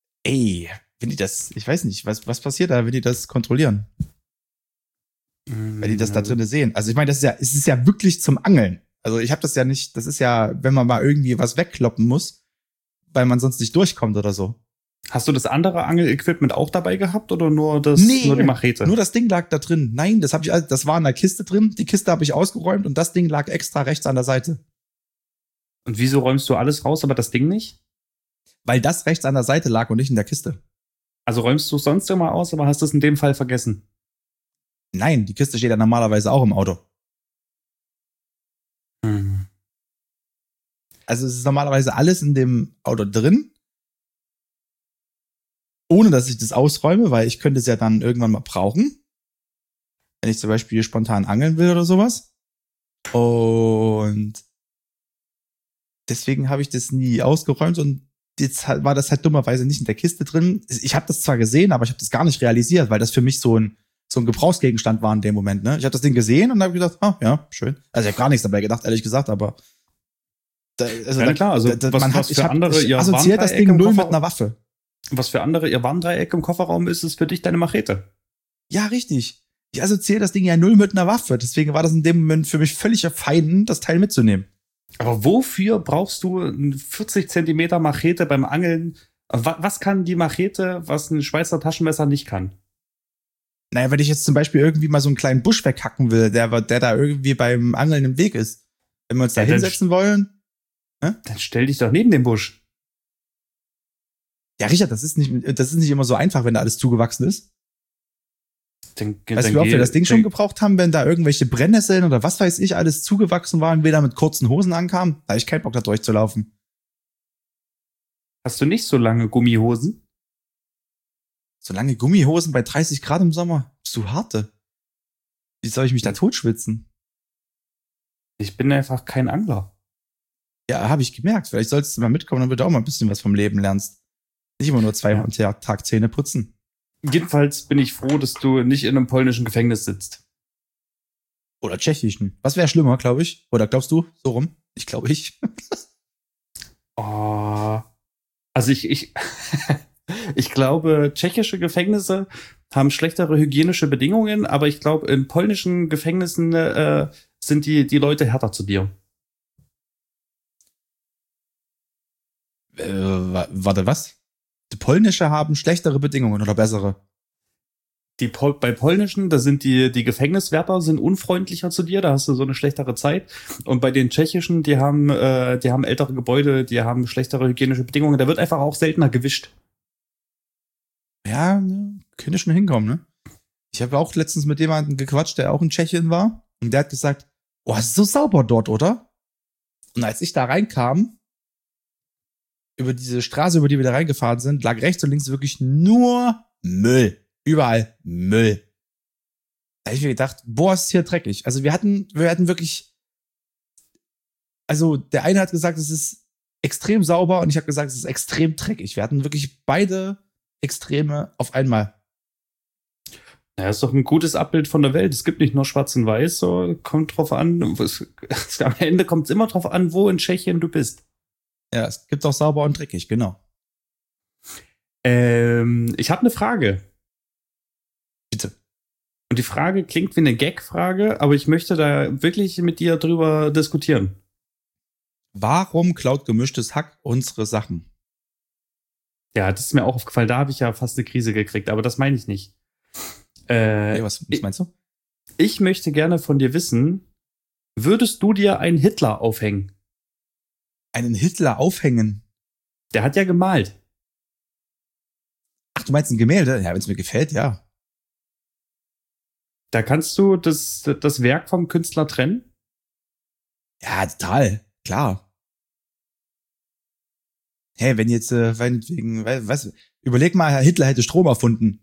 ey, wenn die das, ich weiß nicht, was, was passiert da, wenn die das kontrollieren? weil die das da drinnen sehen. Also ich meine, das ist ja, es ist ja wirklich zum Angeln. Also ich habe das ja nicht, das ist ja, wenn man mal irgendwie was wegkloppen muss, weil man sonst nicht durchkommt oder so. Hast du das andere Angelequipment auch dabei gehabt oder nur das, Nee, nur die Machete? Nur das Ding lag da drin. Nein, das habe ich, das war in der Kiste drin. Die Kiste habe ich ausgeräumt und das Ding lag extra rechts an der Seite. Und wieso räumst du alles raus, aber das Ding nicht? Weil das rechts an der Seite lag und nicht in der Kiste. Also räumst du es sonst immer aus, aber hast es in dem Fall vergessen? Nein, die Kiste steht ja normalerweise auch im Auto. Hm. Also es ist normalerweise alles in dem Auto drin, ohne dass ich das ausräume, weil ich könnte es ja dann irgendwann mal brauchen, wenn ich zum Beispiel spontan angeln will oder sowas. Und deswegen habe ich das nie ausgeräumt und jetzt war das halt dummerweise nicht in der Kiste drin. Ich habe das zwar gesehen, aber ich habe das gar nicht realisiert, weil das für mich so ein so ein Gebrauchsgegenstand war in dem Moment. Ne? Ich habe das Ding gesehen und habe gedacht, ah ja, schön. Also ich habe gar nichts dabei gedacht, ehrlich gesagt, aber da, also ja, da, klar, also da, was, man was hat, für ich hab, andere ich ihr assoziiert das Warndreieck Ding im null Koffer- mit einer Waffe. Was für andere ihr Warndreieck im Kofferraum ist, ist für dich deine Machete. Ja, richtig. Ich assoziiere das Ding ja null mit einer Waffe. Deswegen war das in dem Moment für mich völlig fein, das Teil mitzunehmen. Aber wofür brauchst du eine vierzig Zentimeter Machete beim Angeln? Wa- Was kann die Machete, was ein Schweizer Taschenmesser nicht kann? Naja, wenn ich jetzt zum Beispiel irgendwie mal so einen kleinen Busch weghacken will, der, der da irgendwie beim Angeln im Weg ist. Wenn wir uns da Ja, dann hinsetzen wollen. Dann stell dich doch neben den Busch. Ja, Richard, das ist nicht, das ist nicht immer so einfach, wenn da alles zugewachsen ist. Dann, Weißt dann du, wie oft geh- wir das Ding dann- schon gebraucht haben, wenn da irgendwelche Brennnesseln oder was weiß ich alles zugewachsen waren, wir da mit kurzen Hosen ankamen? Da hab ich keinen Bock, da durchzulaufen. Hast du nicht so lange Gummihosen? Solange Gummihosen bei dreißig Grad im Sommer, bist du harte. Wie soll ich mich da totschwitzen? Ich bin einfach kein Angler. Ja, habe ich gemerkt. Vielleicht solltest du mal mitkommen, damit du auch mal ein bisschen was vom Leben lernst. Nicht immer nur zweimal am Ja. Tag Zähne putzen. Jedenfalls bin ich froh, dass du nicht in einem polnischen Gefängnis sitzt. Oder tschechischen. Was wäre schlimmer, glaube ich? Oder glaubst du? So rum? Ich glaube ich. Oh. Also ich, ich, ich glaube, tschechische Gefängnisse haben schlechtere hygienische Bedingungen, aber ich glaube, in polnischen Gefängnissen äh, sind die, die Leute härter zu dir. Äh, wa- warte, was? Die Polnische haben schlechtere Bedingungen oder bessere? Die Pol bei polnischen, da sind die, die Gefängniswärter sind unfreundlicher zu dir, da hast du so eine schlechtere Zeit. Und bei den tschechischen, die haben, äh, die haben ältere Gebäude, die haben schlechtere hygienische Bedingungen. Da wird einfach auch seltener gewischt. Ja, ne, könnte schon hinkommen, ne? Ich habe auch letztens mit jemandem gequatscht, der auch in Tschechien war. Und der hat gesagt, oh, es ist so sauber dort, oder? Und als ich da reinkam, über diese Straße, über die wir da reingefahren sind, lag rechts und links wirklich nur Müll. Überall Müll. Da habe ich mir gedacht, boah, ist hier dreckig. Also wir hatten, wir hatten wirklich, also der eine hat gesagt, es ist extrem sauber und ich habe gesagt, es ist extrem dreckig. Wir hatten wirklich beide Extreme auf einmal. Ja, ist doch ein gutes Abbild von der Welt. Es gibt nicht nur Schwarz und Weiß, so kommt drauf an. Es, am Ende kommt es immer drauf an, wo in Tschechien du bist. Ja, es gibt auch sauber und dreckig, genau. Ähm, ich habe eine Frage. Bitte. Und die Frage klingt wie eine Gag-Frage, aber ich möchte da wirklich mit dir drüber diskutieren. Warum klaut gemischtes Hack unsere Sachen? Ja, das ist mir auch aufgefallen. Da habe ich ja fast eine Krise gekriegt, aber das meine ich nicht. Äh, Hey, was, was meinst du? Ich möchte gerne von dir wissen, würdest du dir einen Hitler aufhängen? Einen Hitler aufhängen? Der hat ja gemalt. Ach, du meinst ein Gemälde? Ja, wenn es mir gefällt, ja. Da kannst du das, das Werk vom Künstler trennen? Ja, total. Klar. Hey, wenn jetzt, äh, meinetwegen, we- was, überleg mal, Herr Hitler hätte Strom erfunden.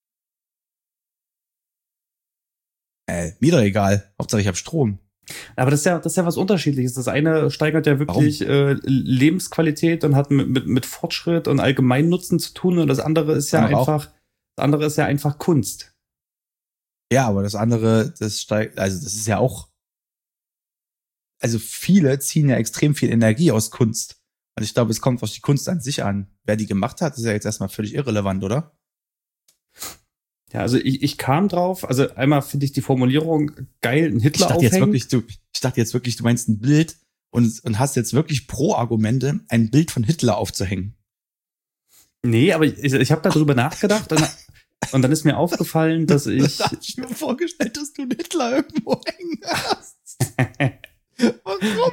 Äh, mir doch egal. Hauptsache ich hab Strom. Aber das ist ja, das ist ja was Unterschiedliches. Das eine steigert ja wirklich äh, Lebensqualität und hat mit, mit, mit Fortschritt und Allgemeinnutzen zu tun. Und das andere ist ja Aber auch- einfach, das andere ist ja einfach Kunst. Ja, aber das andere, das steigt, also das ist ja auch, also viele ziehen ja extrem viel Energie aus Kunst. Und ich glaube, es kommt auf die Kunst an sich an. Wer die gemacht hat, ist ja jetzt erstmal völlig irrelevant, oder? Ja, also ich, ich kam drauf, also einmal finde ich die Formulierung geil, ein Hitler Ich dachte jetzt aufhängen. wirklich, du, ich dachte jetzt wirklich, du meinst ein Bild und, und hast jetzt wirklich Pro-Argumente, ein Bild von Hitler aufzuhängen. Nee, aber ich, ich habe darüber nachgedacht und, und dann ist mir aufgefallen, dass ich. Da hab ich mir vorgestellt, dass du einen Hitler irgendwo hängen hast. Warum?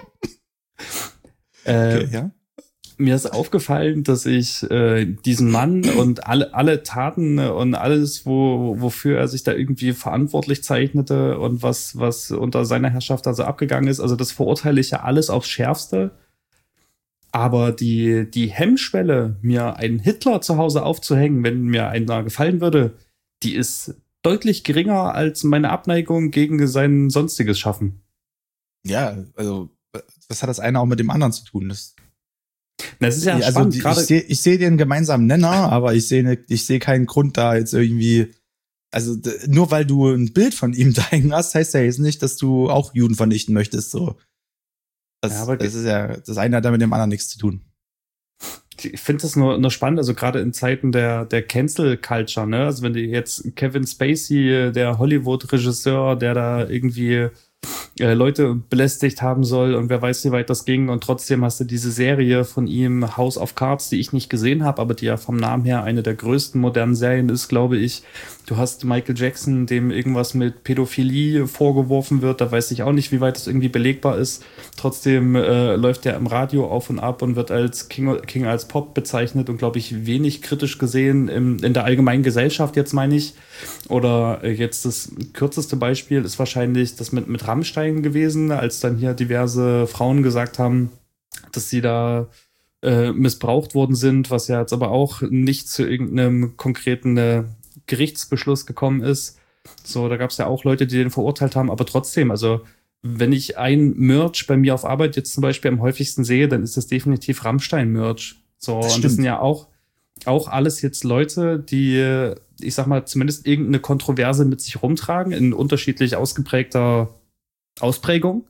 Äh, Okay, ja. Mir ist aufgefallen, dass ich äh, diesen Mann und alle, alle Taten und alles, wo, wofür er sich da irgendwie verantwortlich zeichnete und was, was unter seiner Herrschaft da so abgegangen ist, also das verurteile ich ja alles aufs Schärfste. Aber die, die Hemmschwelle, mir einen Hitler zu Hause aufzuhängen, wenn mir einer gefallen würde, die ist deutlich geringer als meine Abneigung gegen sein sonstiges Schaffen. Ja, also, was hat das eine auch mit dem anderen zu tun? Das Das ist ja also spannend. die, Gerade ich sehe ich seh den gemeinsamen Nenner, aber ich sehe ne, ich sehe keinen Grund da jetzt irgendwie. Also d- nur weil du ein Bild von ihm da hängen hast, heißt ja jetzt nicht, dass du auch Juden vernichten möchtest. So, das, Ja, aber das ist ja das eine hat da mit dem anderen nichts zu tun. ich finde das nur, nur spannend, also gerade in Zeiten der, der Cancel Culture, ne? Also wenn du jetzt Kevin Spacey, der Hollywood-Regisseur, der da irgendwie äh, Leute belästigt haben soll und wer weiß, wie weit das ging, und trotzdem hast du diese Serie von ihm, House of Cards, die ich nicht gesehen habe, aber die ja vom Namen her eine der größten modernen Serien ist, glaube ich. Du hast Michael Jackson, dem irgendwas mit Pädophilie vorgeworfen wird, da weiß ich auch nicht, wie weit das irgendwie belegbar ist. Trotzdem äh, läuft er im Radio auf und ab und wird als King, King als Pop bezeichnet und, glaube ich, wenig kritisch gesehen im, in der allgemeinen Gesellschaft, jetzt meine ich. Oder äh, jetzt das kürzeste Beispiel ist wahrscheinlich das mit, mit Rammstein gewesen, als dann hier diverse Frauen gesagt haben, dass sie da äh, missbraucht worden sind, was ja jetzt aber auch nicht zu irgendeinem konkreten äh, Gerichtsbeschluss gekommen ist. So, da gab es ja auch Leute, die den verurteilt haben, aber trotzdem, also wenn ich ein Merch bei mir auf Arbeit jetzt zum Beispiel am häufigsten sehe, dann ist das definitiv Rammstein-Merch. So, Das und das stimmt. sind ja auch, auch alles jetzt Leute, die, ich sag mal, zumindest irgendeine Kontroverse mit sich rumtragen, in unterschiedlich ausgeprägter Ausprägung,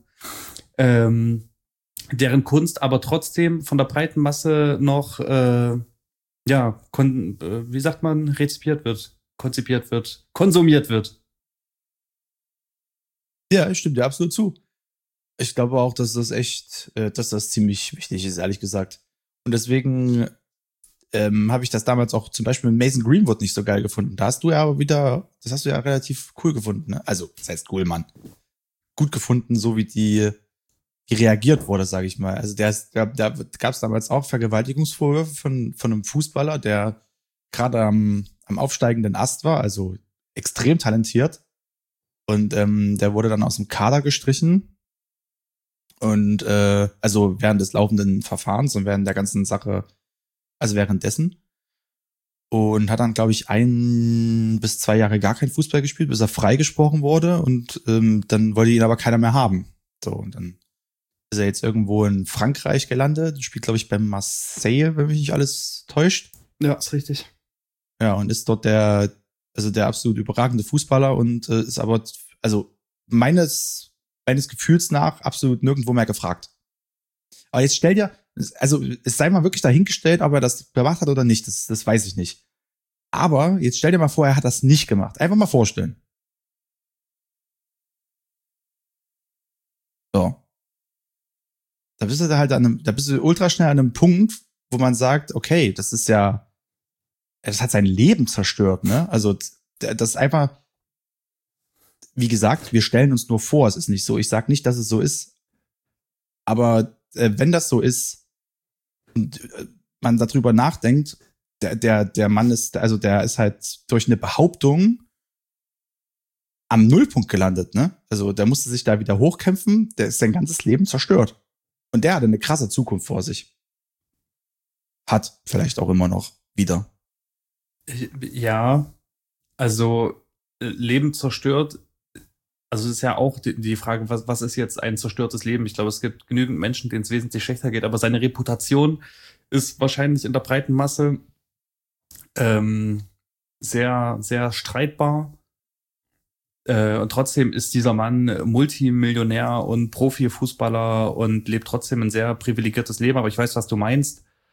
ähm, deren Kunst aber trotzdem von der breiten Masse noch, äh, ja, kon äh, wie sagt man, rezipiert wird, konzipiert wird, konsumiert wird. Ja, ich stimme dir absolut zu. Ich glaube auch, dass das echt, äh, dass das ziemlich wichtig ist, ehrlich gesagt. Und deswegen ähm, habe ich das damals auch zum Beispiel mit Mason Greenwood nicht so geil gefunden. Da hast du ja aber wieder, das hast du ja relativ cool gefunden, ne? Also, das heißt cool, Mann. Gut gefunden, so wie die, die reagiert wurde, sage ich mal. Also der ist, da, da gab es damals auch Vergewaltigungsvorwürfe von, von einem Fußballer, der gerade am, am aufsteigenden Ast war, also extrem talentiert. Und ähm, der wurde dann aus dem Kader gestrichen. Und äh, also während des laufenden Verfahrens und während der ganzen Sache, also währenddessen. Und hat dann, glaube ich, ein bis zwei Jahre gar kein Fußball gespielt, bis er freigesprochen wurde. Und ähm, dann wollte ihn aber keiner mehr haben. So, und dann ist er jetzt irgendwo in Frankreich gelandet. Spielt, glaube ich, beim Marseille, wenn mich nicht alles täuscht. Ja, ist richtig. Ja, und ist dort der, also der absolut überragende Fußballer und äh, ist aber, also meines, meines Gefühls nach absolut nirgendwo mehr gefragt. Aber jetzt stell dir, also es sei mal wirklich dahingestellt, ob er das gemacht hat oder nicht, das, das weiß ich nicht. Aber jetzt stell dir mal vor, er hat das nicht gemacht. Einfach mal vorstellen. So. Da bist du da halt an einem, da bist du ultra schnell an einem Punkt, wo man sagt, okay, das ist ja, das hat sein Leben zerstört, ne? Also das ist einfach, wie gesagt, wir stellen uns nur vor, es ist nicht so. Ich sag nicht, dass es so ist, aber äh, wenn das so ist und äh, man darüber nachdenkt, der, der, der Mann ist, also der ist halt durch eine Behauptung am Nullpunkt gelandet, ne? Also der musste sich da wieder hochkämpfen, der ist sein ganzes Leben zerstört. Und der hatte eine krasse Zukunft vor sich. Hat vielleicht auch immer noch wieder. Ja, also äh, Leben zerstört. Also es ist ja auch die, die Frage, was, was ist jetzt ein zerstörtes Leben? Ich glaube, es gibt genügend Menschen, denen es wesentlich schlechter geht, aber seine Reputation ist wahrscheinlich in der breiten Masse ähm, sehr, sehr streitbar. Äh, und trotzdem ist dieser Mann Multimillionär und Profifußballer und lebt trotzdem ein sehr privilegiertes Leben. Aber ich weiß, was du meinst.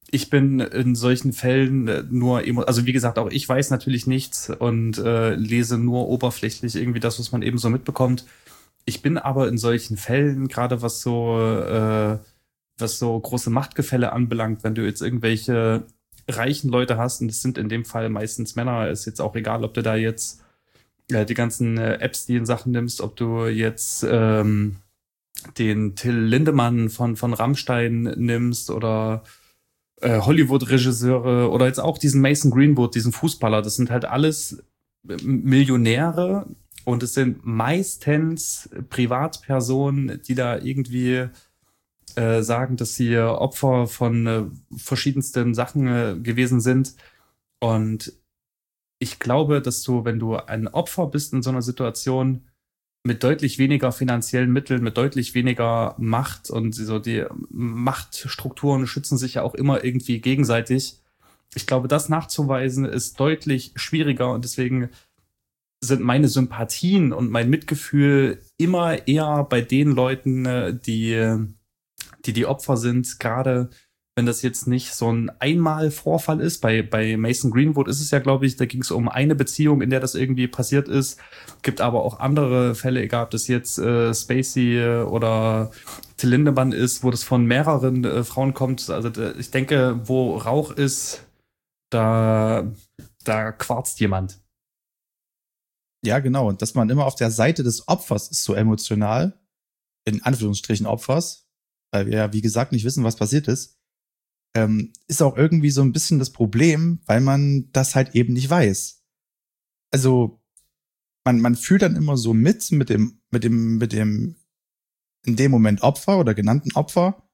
ich bin in solchen Fällen nur, emo also wie gesagt, auch ich weiß natürlich nichts und äh, lese nur oberflächlich irgendwie das, was man eben so mitbekommt. Ich bin aber in solchen Fällen, gerade was so, äh, was so große Machtgefälle anbelangt, wenn du jetzt irgendwelche reichen Leute hast, und das sind in dem Fall meistens Männer, ist jetzt auch egal, ob du da jetzt äh, die ganzen äh, Epstein-Sachen nimmst, ob du jetzt ähm, den Till Lindemann von, von Rammstein nimmst oder äh, Hollywood-Regisseure oder jetzt auch diesen Mason Greenwood, diesen Fußballer. Das sind halt alles Millionäre und es sind meistens Privatpersonen, die da irgendwie äh, sagen, dass sie Opfer von äh, verschiedensten Sachen äh, gewesen sind. Und ich glaube, dass du, wenn du ein Opfer bist in so einer Situation, mit deutlich weniger finanziellen Mitteln, mit deutlich weniger Macht und so die Machtstrukturen schützen sich ja auch immer irgendwie gegenseitig. Ich glaube, das nachzuweisen ist deutlich schwieriger und deswegen sind meine Sympathien und mein Mitgefühl immer eher bei den Leuten, die die, die Opfer sind, gerade wenn das jetzt nicht so ein Einmalvorfall ist. Bei, bei Mason Greenwood ist es ja, glaube ich, da ging es um eine Beziehung, in der das irgendwie passiert ist. Gibt aber auch andere Fälle, egal ob das jetzt äh, Spacey oder Till Lindemann ist, wo das von mehreren äh, Frauen kommt. Also da, ich denke, wo Rauch ist, da, da quarzt jemand. Ja, genau. Und dass man immer auf der Seite des Opfers ist so emotional, in Anführungsstrichen Opfers, weil wir ja, wie gesagt, nicht wissen, was passiert ist, ähm, ist auch irgendwie so ein bisschen das Problem, weil man das halt eben nicht weiß. Also, man, man fühlt dann immer so mit, mit dem, mit dem, mit dem, in dem Moment Opfer oder genannten Opfer.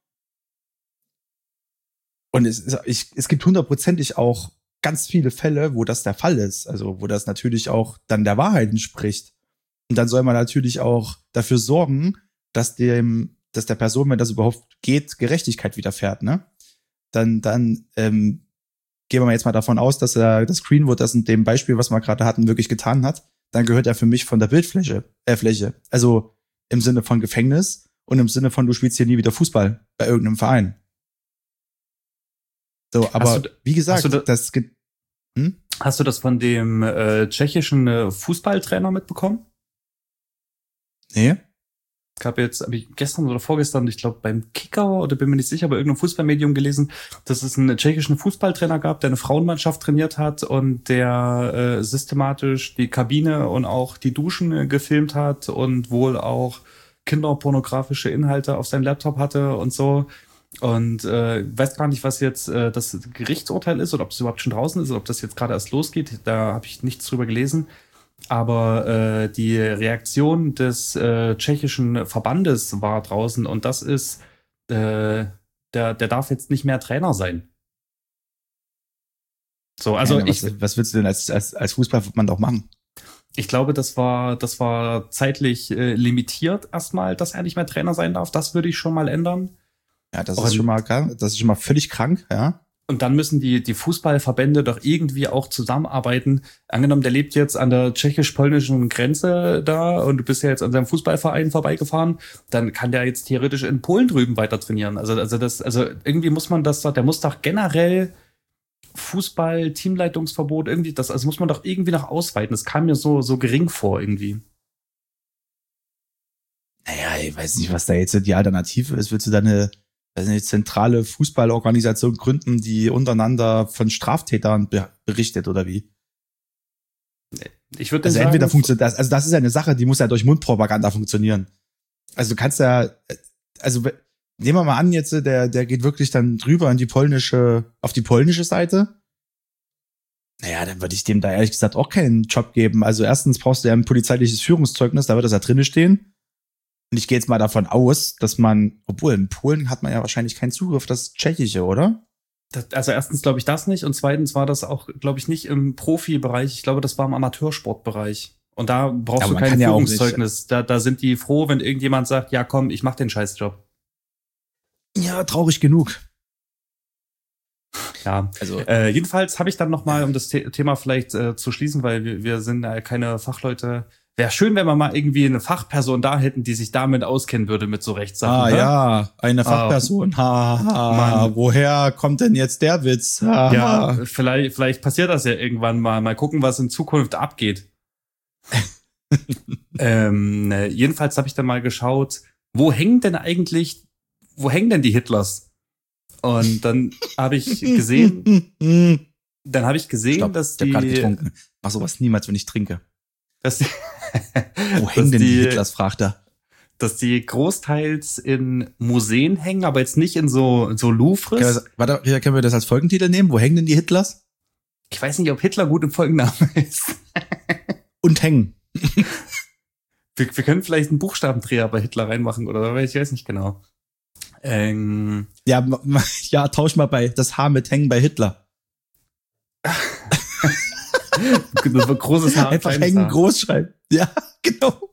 Und es, ist, ich, es gibt hundertprozentig auch ganz viele Fälle, wo das der Fall ist. Also, wo das natürlich auch dann der Wahrheit entspricht. Und dann soll man natürlich auch dafür sorgen, dass dem, dass der Person, wenn das überhaupt geht, Gerechtigkeit widerfährt, ne? Dann, dann ähm, gehen wir jetzt mal davon aus, dass er das Greenwood das in dem Beispiel, was wir gerade hatten, wirklich getan hat. Dann gehört er für mich von der Bildfläche, äh, Fläche. Also im Sinne von Gefängnis und im Sinne von, du spielst hier nie wieder Fußball bei irgendeinem Verein. So, aber du, wie gesagt, da, das gibt. Hm? Hast du das von dem äh, tschechischen äh, Fußballtrainer mitbekommen? Nee. Ich habe jetzt, habe ich gestern oder vorgestern, ich glaube beim Kicker oder bin mir nicht sicher, bei irgendeinem Fußballmedium gelesen, dass es einen tschechischen Fußballtrainer gab, der eine Frauenmannschaft trainiert hat und der äh, systematisch die Kabine und auch die Duschen äh, gefilmt hat und wohl auch kinderpornografische Inhalte auf seinem Laptop hatte und so. Und äh, weiß gar nicht, was jetzt äh, das Gerichtsurteil ist oder ob es überhaupt schon draußen ist oder ob das jetzt gerade erst losgeht. Da habe ich nichts drüber gelesen. Aber äh, die Reaktion des äh, tschechischen Verbandes war draußen und das ist, äh, der, der darf jetzt nicht mehr Trainer sein. So, also Nein, ich, was, was willst du denn als, als, als Fußballverband auch machen? Ich glaube, das war, das war zeitlich äh, limitiert erstmal, dass er nicht mehr Trainer sein darf. Das würde ich schon mal ändern. Ja, das und, ist schon mal, das ist schon mal völlig krank, ja. Und dann müssen die, die Fußballverbände doch irgendwie auch zusammenarbeiten. Angenommen, der lebt jetzt an der tschechisch-polnischen Grenze da und du bist ja jetzt an seinem Fußballverein vorbeigefahren, dann kann der jetzt theoretisch in Polen drüben weiter trainieren. Also, also das, also irgendwie muss man das doch, der muss doch generell Fußball, Teamleitungsverbot, irgendwie, das, also muss man doch irgendwie noch ausweiten. Das kam mir so, so gering vor, irgendwie. Naja, ich weiß nicht, was da jetzt die Alternative ist. Willst du da eine, eine zentrale Fußballorganisation gründen, die untereinander von Straftätern be- berichtet oder wie? Ich würde also sagen, entweder funktioniert das, also das ist ja eine Sache, die muss ja durch Mundpropaganda funktionieren. Also du kannst ja, also nehmen wir mal an jetzt, der, der geht wirklich dann drüber an die polnische, auf die polnische Seite. Naja, dann würde ich dem da ehrlich gesagt auch keinen Job geben. Also erstens brauchst du ja ein polizeiliches Führungszeugnis, da wird das ja drinne stehen. Und ich gehe jetzt mal davon aus, dass man, obwohl in Polen hat man ja wahrscheinlich keinen Zugriff, das Tschechische, oder? Das, also erstens glaube ich das nicht und zweitens war das auch, glaube ich, nicht im Profibereich. Ich glaube, das war im Amateursportbereich. Und da brauchst aber du kein ja Führungszeugnis. Da, da sind die froh, wenn irgendjemand sagt, ja komm, ich mach den Scheißjob. Ja, traurig genug. Ja, also äh, jedenfalls habe ich dann noch mal, um das The- Thema vielleicht äh, zu schließen, weil wir, wir sind äh, keine Fachleute, wäre schön, wenn wir mal irgendwie eine Fachperson da hätten, die sich damit auskennen würde mit so Rechtssachen. Ah ne? ja, eine Fachperson. Ha, ha, Mann. woher kommt denn jetzt der Witz? Ha, Ja, ha. vielleicht, vielleicht passiert das ja irgendwann mal. Mal gucken, was in Zukunft abgeht. ähm, ne, jedenfalls habe ich dann mal geschaut, wo hängen denn eigentlich, wo hängen denn die Hitlers? Und dann habe ich gesehen, dann habe ich gesehen, Stopp, dass ich habe gerade die, getrunken. Mach sowas niemals, wenn ich trinke. dass die, Wo hängen denn die die- Hitlers, fragt er. dass die großteils in Museen hängen, aber jetzt nicht in so, in so Können wir Louvres. das, warte, Rita, können wir das als Folgentitel nehmen? Wo hängen denn die Hitlers? Ich weiß nicht, ob Hitler gut im Folgennamen ist. Und hängen. Wir, wir können vielleicht einen Buchstabendreher bei Hitler reinmachen oder ich weiß nicht genau. Ähm, Ja, ma- ma- ja, tausch mal bei das H mit hängen bei Hitler. großes Haar, Einfach kleines hängen, Haar. groß schreiben. Ja, genau.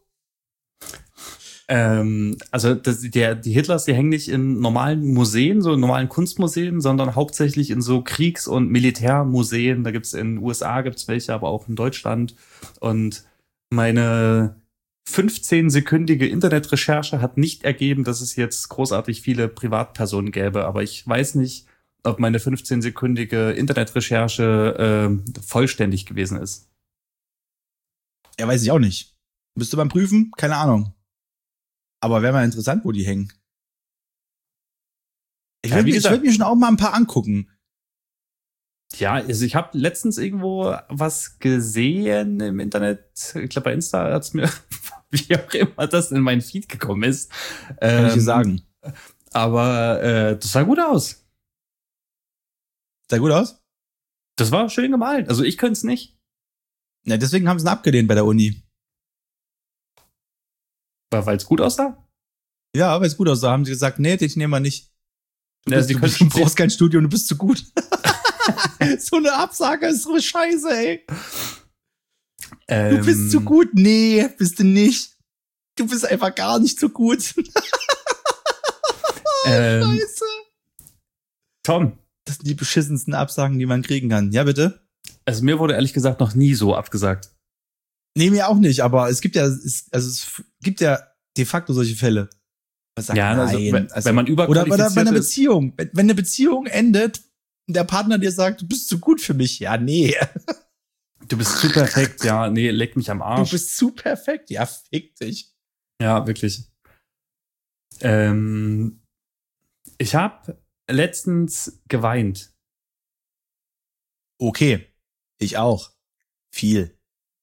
Ähm, also das, der, die Hitlers, die hängen nicht in normalen Museen, so in normalen Kunstmuseen, sondern hauptsächlich in so Kriegs- und Militärmuseen. Da gibt's in den U S A gibt's welche, aber auch in Deutschland. Und meine fünfzehn-sekündige Internetrecherche hat nicht ergeben, dass es jetzt großartig viele Privatpersonen gäbe. Aber ich weiß nicht, ob meine fünfzehn-sekündige Internetrecherche äh, vollständig gewesen ist. Ja, weiß ich auch nicht. Müsste man prüfen? Keine Ahnung. Aber wäre mal interessant, wo die hängen. Ich Ja, würde wie mir, ich gesagt- würd mir schon auch mal ein paar angucken. Ja, also ich habe letztens irgendwo was gesehen im Internet. Ich glaube, bei Insta hat's mir, wie auch immer das in mein Feed gekommen ist. Kann ich dir Ähm, sagen. Aber äh, das sah gut aus. Sah gut aus? Das war schön gemalt. Also ich könnte es nicht. Ja, deswegen haben sie ihn abgelehnt bei der Uni. Weil es gut aussah. Ja, weil es gut aussah. Haben sie gesagt, nee, dich nehmen wir nicht. Du, Ja, bist, sie du, bist, könnten- du brauchst kein Studium, du bist zu gut. So eine Absage ist so scheiße, ey. Du Ähm, bist zu gut. Nee, bist du nicht. Du bist einfach gar nicht so gut. Ähm, Scheiße. Tom, Das sind die beschissensten Absagen, die man kriegen kann. Ja, bitte? also mir wurde ehrlich gesagt noch nie so abgesagt. Nee, mir auch nicht, aber es gibt ja, es, also es gibt ja de facto solche Fälle. Man sagt, Ja, also, nein, wenn, also- wenn man oder, oder überqualifiziert bei einer ist. Beziehung. Wenn, wenn eine Beziehung endet und der Partner dir sagt, du bist zu gut für mich. Ja, nee. Du bist zu perfekt. Ja, nee, leck mich am Du Arsch. bist zu perfekt. Ja, fick dich. Ja, wirklich. Ähm, ich habe letztens geweint. Okay. Ich auch. Viel.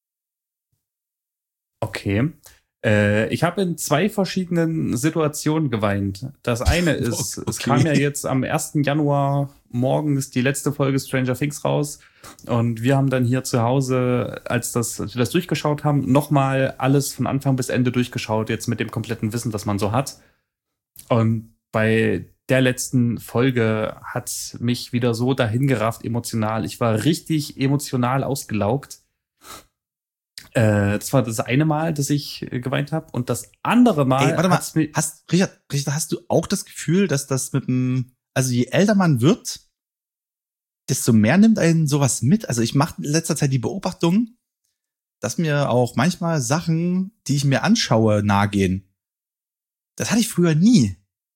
Okay. Äh, ich habe in zwei verschiedenen Situationen geweint. Das eine ist, Okay. es kam ja jetzt am ersten Januar morgens die letzte Folge Stranger Things raus. Und wir haben dann hier zu Hause, als, das, als wir das durchgeschaut haben, nochmal alles von Anfang bis Ende durchgeschaut, jetzt mit dem kompletten Wissen, das man so hat. Und bei der letzten Folge hat mich wieder so dahingerafft emotional. Ich war richtig emotional ausgelaugt. Äh, das war das eine Mal, dass ich äh, geweint habe. Und das andere Mal. Ey, warte mal. hat's mir- Hast, Richard, Richard, hast du auch das Gefühl, dass das mit dem, also je älter man wird, desto mehr nimmt einen sowas mit? Also ich mache in letzter Zeit die Beobachtung, dass mir auch manchmal Sachen, die ich mir anschaue, nahe gehen. Das hatte ich früher nie.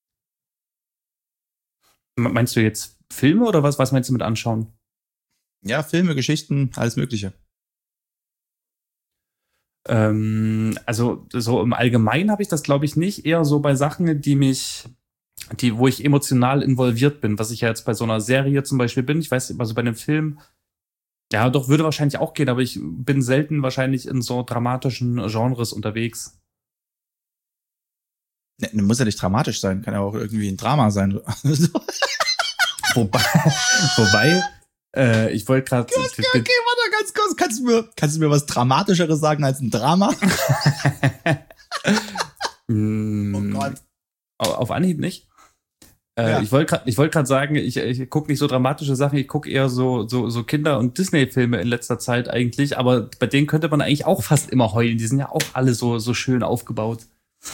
Meinst du jetzt Filme oder was? Was meinst du mit anschauen? Ja, Filme, Geschichten, alles Mögliche. Ähm, also so im Allgemeinen habe ich das, glaube ich, nicht. Eher so bei Sachen, die mich, die, wo ich emotional involviert bin, was ich ja jetzt bei so einer Serie zum Beispiel bin. Ich weiß, also bei einem Film, ja, doch, würde wahrscheinlich auch gehen, aber ich bin selten wahrscheinlich in so dramatischen Genres unterwegs. Ne, ne, muss ja nicht dramatisch sein, kann ja auch irgendwie ein Drama sein. Wobei, wobei äh, ich wollte gerade. Okay, warte ganz kurz. Kannst du mir, kannst du mir was Dramatischeres sagen als ein Drama? Mm, Oh Gott. au- Auf Anhieb nicht. Äh, Ja. Ich wollte gerade ich wollte gerade sagen, ich, ich gucke nicht so dramatische Sachen, ich gucke eher so, so, so Kinder- und Disney-Filme in letzter Zeit eigentlich, aber bei denen könnte man eigentlich auch fast immer heulen. Die sind ja auch alle so, so schön aufgebaut.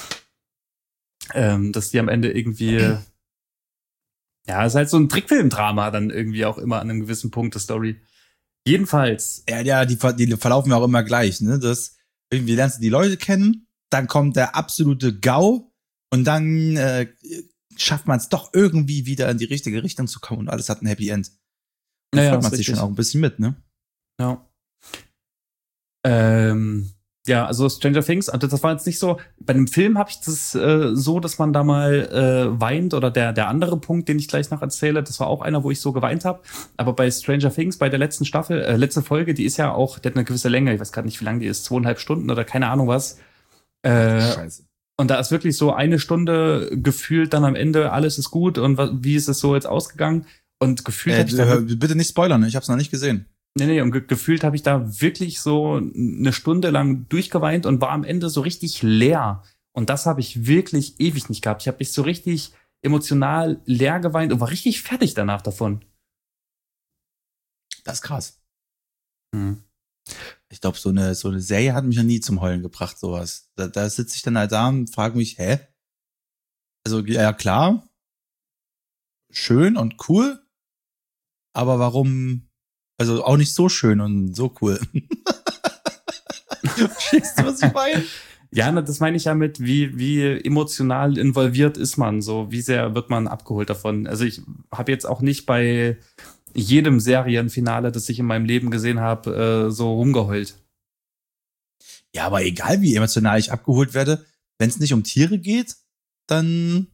Ähm, dass die am Ende irgendwie. Ja, ist halt so ein Trickfilm-Drama dann irgendwie auch immer an einem gewissen Punkt der Story. Jedenfalls. Ja, ja, die, ver- die verlaufen ja auch immer gleich, ne? Das, irgendwie lernst du die Leute kennen, dann kommt der absolute GAU und dann äh, schafft man es doch irgendwie wieder in die richtige Richtung zu kommen und alles hat ein Happy End. Da Naja, freut man ist sich schon richtig. auch ein bisschen mit, ne? Ja. Ähm, ja, also Stranger Things, also das war jetzt nicht so, bei einem Film habe ich das äh, so, dass man da mal äh, weint oder der der andere Punkt, den ich gleich noch erzähle, das war auch einer, wo ich so geweint habe, aber bei Stranger Things, bei der letzten Staffel, äh, letzte Folge, die ist ja auch, die hat eine gewisse Länge, ich weiß gerade nicht, wie lang die ist, zweieinhalb Stunden oder keine Ahnung was. Äh, Scheiße. und da ist wirklich so eine Stunde gefühlt dann am Ende, alles ist gut und wa- wie ist es so jetzt ausgegangen? Und gefühlt Äh, habe ich da hör, bitte nicht spoilern, ich hab's noch nicht gesehen. Nee, nee, und ge gefühlt habe ich da wirklich so eine Stunde lang durchgeweint und war am Ende so richtig leer. Und das habe ich wirklich ewig nicht gehabt. Ich habe mich so richtig emotional leer geweint und war richtig fertig danach davon. Das ist krass. Hm. Ich glaube, so eine, so eine Serie hat mich noch nie zum Heulen gebracht, sowas. Da, da sitze ich dann halt da und frage mich, hä? Also, ja klar, schön und cool, aber warum, also auch nicht so schön und so cool. Verstehst du, was ich meine? Ja, na, das meine ich ja mit, wie, wie emotional involviert ist man, so wie sehr wird man abgeholt davon. Also ich habe jetzt auch nicht bei jedem Serienfinale, das ich in meinem Leben gesehen habe, äh, so rumgeheult. Ja, aber egal wie emotional ich abgeholt werde, wenn es nicht um Tiere geht, dann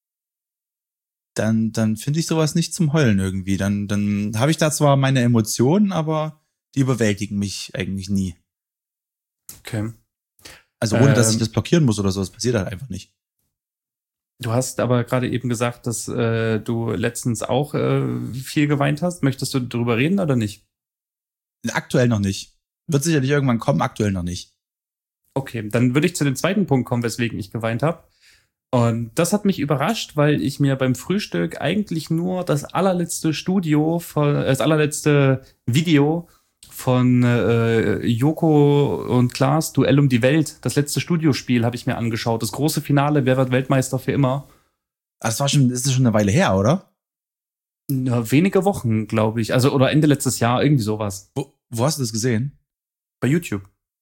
dann dann finde ich sowas nicht zum Heulen irgendwie. Dann dann habe ich da zwar meine Emotionen, aber die überwältigen mich eigentlich nie. Okay. Also ohne, dass ich Ähm, das blockieren muss oder so, das passiert halt einfach nicht. Du hast aber gerade eben gesagt, dass äh, du letztens auch äh, viel geweint hast. Möchtest du darüber reden oder nicht? Aktuell noch nicht. Wird sicherlich irgendwann kommen, aktuell noch nicht. Okay, dann würde ich zu dem zweiten Punkt kommen, weswegen ich geweint habe. Und das hat mich überrascht, weil ich mir beim Frühstück eigentlich nur das allerletzte Studio, von, äh, das allerletzte Video von äh, Joko und Klaas, Duell um die Welt, das letzte Studiospiel habe ich mir angeschaut. Das große Finale, wer wird Weltmeister für immer? Das war schon, das ist schon eine Weile her, oder? Ja, wenige Wochen, glaube ich. Also, oder Ende letztes Jahr, irgendwie sowas. Wo, wo hast du das gesehen? Bei YouTube.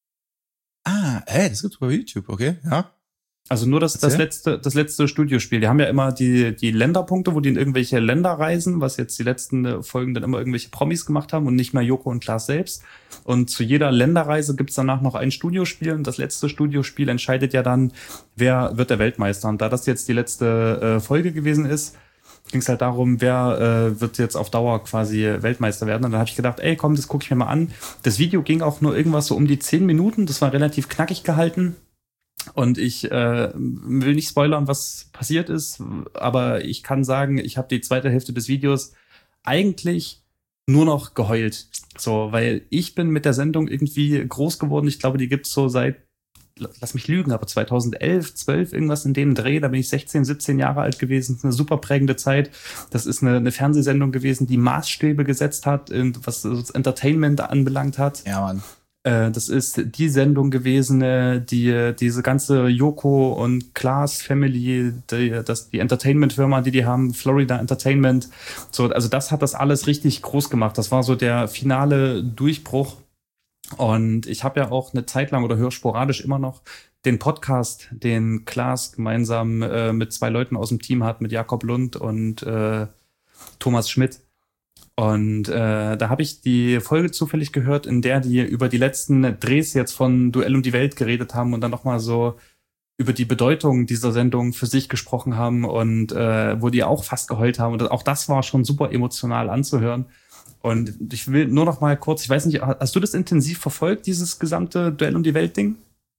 Ah, hä, das gibt's bei YouTube, okay, ja. Also nur das, das Erzähl. letzte, das letzte Studiospiel. Die haben ja immer die, die Länderpunkte, wo die in irgendwelche Länder reisen, was jetzt die letzten äh, Folgen dann immer irgendwelche Promis gemacht haben und nicht mehr Joko und Klaas selbst. Und zu jeder Länderreise gibt's danach noch ein Studiospiel und das letzte Studiospiel entscheidet ja dann, wer wird der Weltmeister. Und da das jetzt die letzte äh, Folge gewesen ist, ging es halt darum, wer äh, wird jetzt auf Dauer quasi Weltmeister werden. Und dann habe ich gedacht, ey, komm, das gucke ich mir mal an. Das Video ging auch nur irgendwas so um die zehn Minuten. Das war relativ knackig gehalten. Und ich äh, will nicht spoilern, was passiert ist, aber ich kann sagen, ich habe die zweite Hälfte des Videos eigentlich nur noch geheult. So, weil ich bin mit der Sendung irgendwie groß geworden. Ich glaube, die gibt's so seit, lass mich lügen, aber zweitausendelf, zwölf, irgendwas in dem Dreh. Da bin ich sechzehn, siebzehn Jahre alt gewesen. Das ist eine super prägende Zeit. Das ist eine, eine Fernsehsendung gewesen, die Maßstäbe gesetzt hat, was das Entertainment anbelangt hat. Ja, Mann. Das ist die Sendung gewesen, die diese ganze Joko und Klaas Family, die, das, die Entertainment-Firma, die die haben, Florida Entertainment. So, also das hat das alles richtig groß gemacht. Das war so der finale Durchbruch. Und ich habe ja auch eine Zeit lang oder höre sporadisch immer noch den Podcast, den Klaas gemeinsam äh, mit zwei Leuten aus dem Team hat, mit Jakob Lund und äh, Thomas Schmidt. Und äh, da habe ich die Folge zufällig gehört, in der die über die letzten Drehs jetzt von Duell um die Welt geredet haben und dann nochmal so über die Bedeutung dieser Sendung für sich gesprochen haben und äh, wo die auch fast geheult haben. Und auch das war schon super emotional anzuhören. Und ich will nur noch mal kurz, ich weiß nicht, hast du das intensiv verfolgt, dieses gesamte Duell um die Welt-Ding?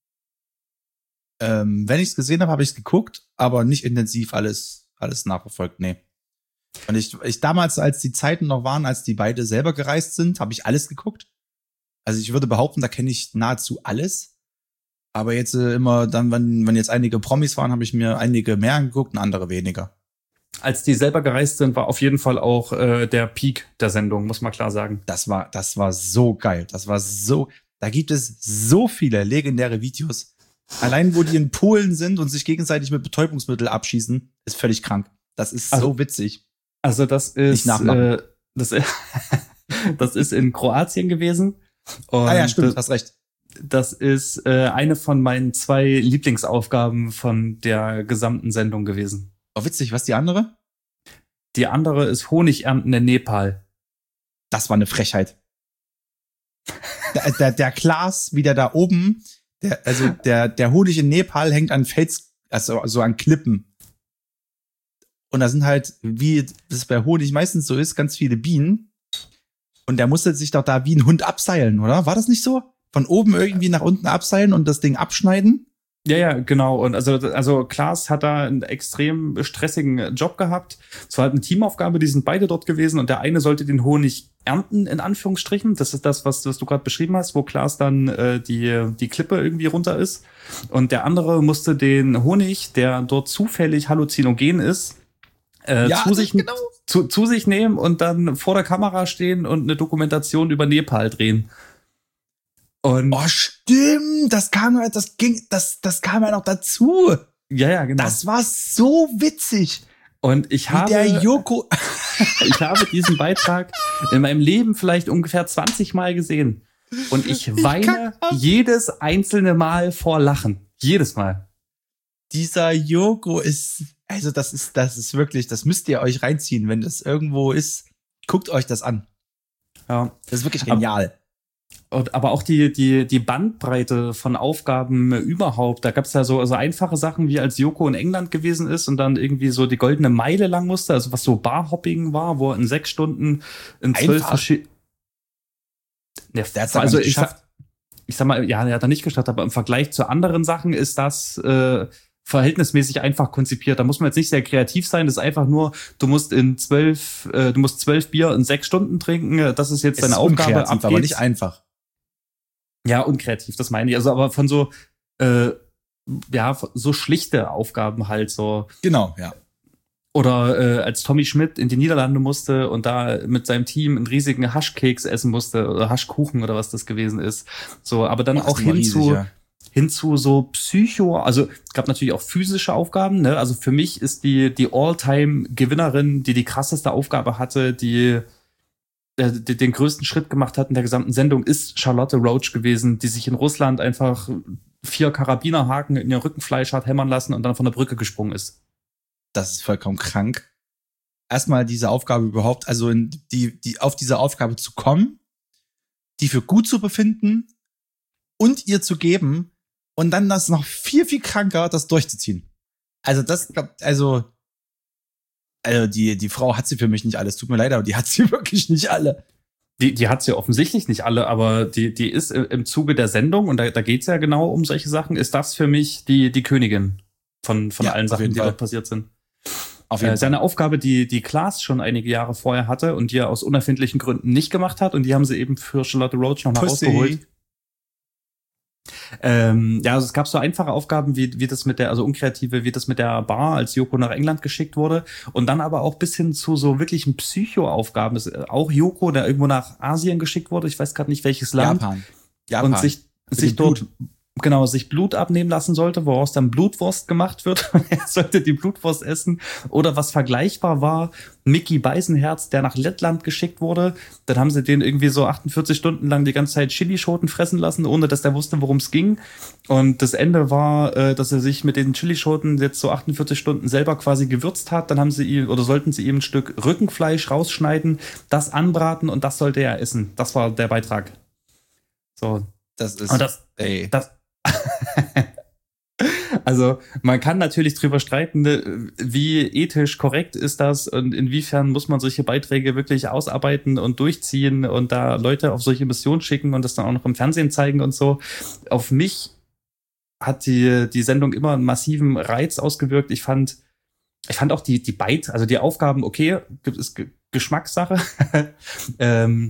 Ähm, wenn ich es gesehen habe, habe ich es geguckt, aber nicht intensiv alles, alles nachverfolgt, nee. Und ich, ich damals, als die Zeiten noch waren, als die beide selber gereist sind, habe ich alles geguckt. Also ich würde behaupten, da kenne ich nahezu alles. Aber jetzt äh, immer dann, wenn, wenn jetzt einige Promis waren, habe ich mir einige mehr angeguckt und andere weniger. Als die selber gereist sind, war auf jeden Fall auch äh, der Peak der Sendung, muss man klar sagen. Das war, das war so geil. Das war so, da gibt es so viele legendäre Videos. Allein, wo die in Polen sind und sich gegenseitig mit Betäubungsmittel abschießen, ist völlig krank. Das ist Also, so witzig. Also das ist, äh, das, das ist in Kroatien gewesen. Und ah ja, stimmt, hast recht. Das ist äh, eine von meinen zwei Lieblingsaufgaben von der gesamten Sendung gewesen. Oh, witzig, was die andere? Die andere ist Honig ernten in Nepal. Das war eine Frechheit. der, der, der Klaas, wie der da oben, der, also der, der Honig in Nepal hängt an Fels, also, also an Klippen. Und da sind halt, wie es bei Honig meistens so ist, ganz viele Bienen. Und der musste sich doch da wie ein Hund abseilen, oder? War das nicht so? Von oben irgendwie nach unten abseilen und das Ding abschneiden? Ja, ja, genau. Und also, also Klaas hat da einen extrem stressigen Job gehabt. Es war halt eine Teamaufgabe, die sind beide dort gewesen und der eine sollte den Honig ernten, in Anführungsstrichen. Das ist das, was, was du gerade beschrieben hast, wo Klaas dann äh, die, die Klippe irgendwie runter ist. Und der andere musste den Honig, der dort zufällig halluzinogen ist, äh, Ja, zu, sich, genau. zu, zu sich nehmen und dann vor der Kamera stehen und eine Dokumentation über Nepal drehen. Und Oh, stimmt, das kam ja, das ging, das, das kam ja noch dazu. ja, ja, genau. Das war so witzig. Und ich Wie habe, der Joko. ich habe diesen Beitrag in meinem Leben vielleicht ungefähr zwanzig Mal gesehen. Und ich weine kann- jedes einzelne Mal vor Lachen. Jedes Mal. Dieser Joko ist, also das ist, das ist wirklich, das müsst ihr euch reinziehen, wenn das irgendwo ist. Guckt euch das an. Ja. Das ist wirklich genial. Und, aber auch die, die, die Bandbreite von Aufgaben überhaupt. Da gab es ja so also einfache Sachen, wie als Joko in England gewesen ist und dann irgendwie so die goldene Meile lang musste, also was so Barhopping war, wo er in sechs Stunden in zwölf Einfach? verschiedene. Der hat's aber Also nicht ich geschafft. sag, ich sag mal, ja, der hat er nicht geschafft, aber im Vergleich zu anderen Sachen ist das äh, verhältnismäßig einfach konzipiert. Da muss man jetzt nicht sehr kreativ sein. Das ist einfach nur, du musst in zwölf, äh, du musst zwölf Bier in sechs Stunden trinken. Das ist jetzt Es deine ist Aufgabe. unkreativ, Ab aber geht's. nicht einfach. Ja, unkreativ, das meine ich. Also aber von so, äh, ja, so schlichte Aufgaben halt so. Genau, ja. Oder äh, als Tommy Schmidt in die Niederlande musste und da mit seinem Team einen riesigen Haschkeks essen musste oder Haschkuchen oder was das gewesen ist. So, aber dann Boah, auch ist immer hin riesig, zu ja. hin zu so Psycho, also es gab natürlich auch physische Aufgaben, ne? Also für mich ist die die All-Time-Gewinnerin, die die krasseste Aufgabe hatte, die äh, die den größten Schritt gemacht hat in der gesamten Sendung, ist Charlotte Roach gewesen, die sich in Russland einfach vier Karabinerhaken in ihr Rückenfleisch hat hämmern lassen und dann von der Brücke gesprungen ist. Das ist vollkommen krank. Erstmal diese Aufgabe überhaupt, also in die, die, auf diese Aufgabe zu kommen, die für gut zu befinden und ihr zu geben und dann das noch viel, viel kranker, das durchzuziehen. Also das, also, also die, die Frau hat sie für mich nicht alles. Tut mir leid, aber die hat sie wirklich nicht alle. Die, die hat sie offensichtlich nicht alle, aber die, die ist im Zuge der Sendung, und da, da geht's ja genau um solche Sachen, ist das für mich die, die Königin von, von Ja, allen auf Sachen, jeden die Fall. dort passiert sind. Auf Äh, jeden seine Fall. Aufgabe, die, die Klaas schon einige Jahre vorher hatte und die er aus unerfindlichen Gründen nicht gemacht hat, und die haben sie eben für Charlotte Roach nochmal rausgeholt. Ähm, ja, also es gab so einfache Aufgaben, wie, wie das mit der, also unkreative, wie das mit der Bar, als Joko nach England geschickt wurde. Und dann aber auch bis hin zu so wirklichen Psycho-Aufgaben. Es- Auch Joko, der irgendwo nach Asien geschickt wurde, ich weiß gerade nicht welches Land. Japan. Japan. Und sich, Mit sich dem dort, Blut. genau, sich Blut abnehmen lassen sollte, woraus dann Blutwurst gemacht wird. Er sollte die Blutwurst essen. Oder was vergleichbar war, Mickey Beisenherz, der nach Lettland geschickt wurde. Dann haben sie den irgendwie so achtundvierzig Stunden lang die ganze Zeit Chilischoten fressen lassen, ohne dass der wusste, worum es ging. Und das Ende war, äh, dass er sich mit den Chilischoten jetzt so achtundvierzig Stunden selber quasi gewürzt hat. Dann haben sie ihm, oder sollten sie ihm ein Stück Rückenfleisch rausschneiden, das anbraten und das sollte er essen. Das war der Beitrag. So. Das ist, Und das, ey. das also man kann natürlich drüber streiten, ne, wie ethisch korrekt ist das und inwiefern muss man solche Beiträge wirklich ausarbeiten und durchziehen und da Leute auf solche Missionen schicken und das dann auch noch im Fernsehen zeigen und so. Auf mich hat die, die Sendung immer einen massiven Reiz ausgewirkt. Ich fand, ich fand auch die, die Beit, also die Aufgaben, okay, gibt es Ge- Geschmackssache. ähm,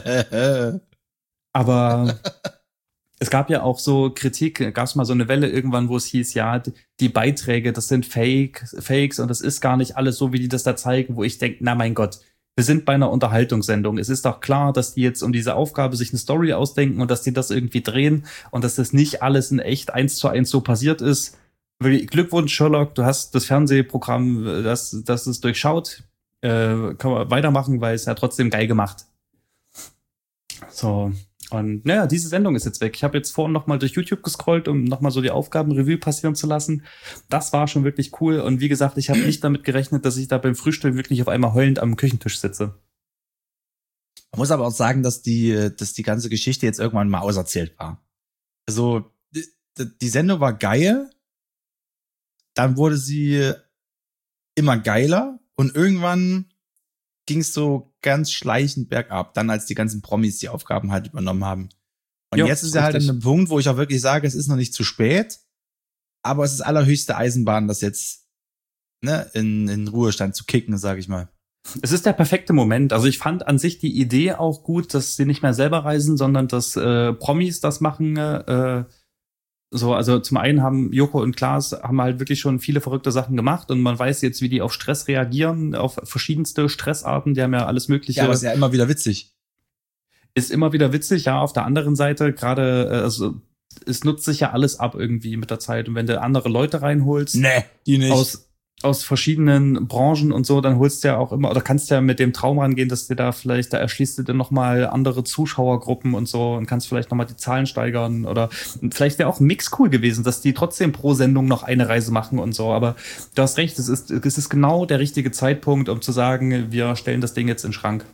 aber es gab ja auch so Kritik, gab es mal so eine Welle irgendwann, wo es hieß, ja, die Beiträge, das sind Fake, Fakes und das ist gar nicht alles so, wie die das da zeigen, wo ich denke, na mein Gott, wir sind bei einer Unterhaltungssendung. Es ist doch klar, dass die jetzt um diese Aufgabe sich eine Story ausdenken und dass die das irgendwie drehen und dass das nicht alles in echt eins zu eins so passiert ist. Wirklich, Glückwunsch, Sherlock, du hast das Fernsehprogramm, das, das ist durchschaut. Äh, können wir weitermachen, weil es ja trotzdem geil gemacht. So. Und naja, diese Sendung ist jetzt weg. Ich habe jetzt vorhin noch mal durch YouTube gescrollt, um noch mal so die Aufgabenrevue passieren zu lassen. Das war schon wirklich cool. Und wie gesagt, ich habe nicht damit gerechnet, dass ich da beim Frühstück wirklich auf einmal heulend am Küchentisch sitze. Man muss aber auch sagen, dass die, dass die ganze Geschichte jetzt irgendwann mal auserzählt war. Also, die, die Sendung war geil. Dann wurde sie immer geiler. Und irgendwann ging es so ganz schleichend bergab, dann als die ganzen Promis die Aufgaben halt übernommen haben. Und jo, jetzt ist er halt an einem Punkt, wo ich auch wirklich sage, es ist noch nicht zu spät, aber es ist allerhöchste Eisenbahn, das jetzt ne, in, in Ruhestand zu kicken, sage ich mal. Es ist der perfekte Moment. Also ich fand an sich die Idee auch gut, dass sie nicht mehr selber reisen, sondern dass äh, Promis das machen. Äh, So, also zum einen haben Joko und Klaas haben halt wirklich schon viele verrückte Sachen gemacht und man weiß jetzt, wie die auf Stress reagieren, auf verschiedenste Stressarten. Die haben ja alles Mögliche. Ja, aber ist ja immer wieder witzig. Ist immer wieder witzig, ja. Auf der anderen Seite gerade, also es nutzt sich ja alles ab irgendwie mit der Zeit. Und wenn du andere Leute reinholst, nee, die nicht. aus aus verschiedenen Branchen und so, dann holst du ja auch immer, oder kannst ja mit dem Traum rangehen, dass du da vielleicht, da erschließt du dir nochmal andere Zuschauergruppen und so und kannst vielleicht nochmal die Zahlen steigern oder vielleicht wäre auch ein Mix cool gewesen, dass die trotzdem pro Sendung noch eine Reise machen und so, aber du hast recht, es ist, es ist genau der richtige Zeitpunkt, um zu sagen, wir stellen das Ding jetzt in den Schrank.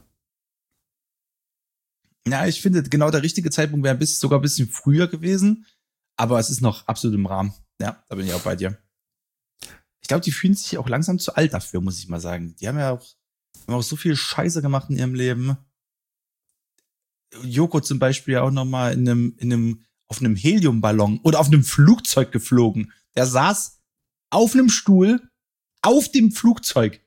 Ja, ich finde, genau der richtige Zeitpunkt wäre bis, sogar ein bisschen früher gewesen, aber es ist noch absolut im Rahmen. Ja, da bin ich auch bei dir. Ich glaube, die fühlen sich auch langsam zu alt dafür, muss ich mal sagen. Die haben ja auch, haben auch so viel Scheiße gemacht in ihrem Leben. Joko zum Beispiel ja auch noch mal in einem, in einem, auf einem Heliumballon oder auf einem Flugzeug geflogen. Der saß auf einem Stuhl auf dem Flugzeug.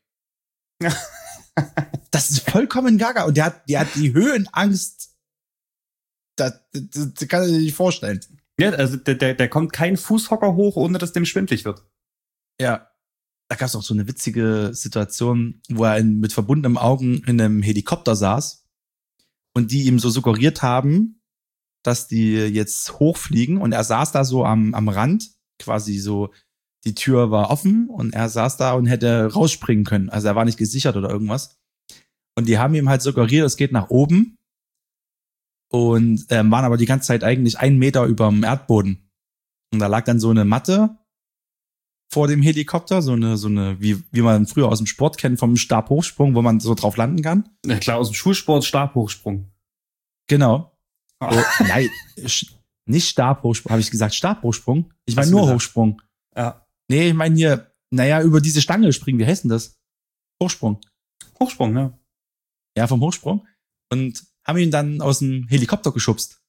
Das ist vollkommen gaga. Und der hat, der hat die Höhenangst. Das, das, das kann ich nicht vorstellen. Ja, also der, der, der kommt kein Fußhocker hoch, ohne dass dem schwindlig wird. Ja. Da gab es auch so eine witzige Situation, wo er in, mit verbundenen Augen in einem Helikopter saß und die ihm so suggeriert haben, dass die jetzt hochfliegen und er saß da so am, am Rand, quasi so, die Tür war offen und er saß da und hätte rausspringen können. Also er war nicht gesichert oder irgendwas. Und die haben ihm halt suggeriert, es geht nach oben und äh, waren aber die ganze Zeit eigentlich einen Meter über dem Erdboden. Und da lag dann so eine Matte vor dem Helikopter, so eine, so eine, wie, wie man früher aus dem Sport kennt, vom Stabhochsprung, wo man so drauf landen kann. Ja klar, aus dem Schulsport Stabhochsprung. Genau. Oh. Oh, nein, nicht Stabhochsprung, habe ich gesagt Stabhochsprung? Ich meine nur gesagt? Hochsprung. Ja. Nee, ich meine hier, naja, über diese Stange springen, wie heißt denn das? Hochsprung. Hochsprung, ja. Ja, vom Hochsprung. Und haben ihn dann aus dem Helikopter geschubst.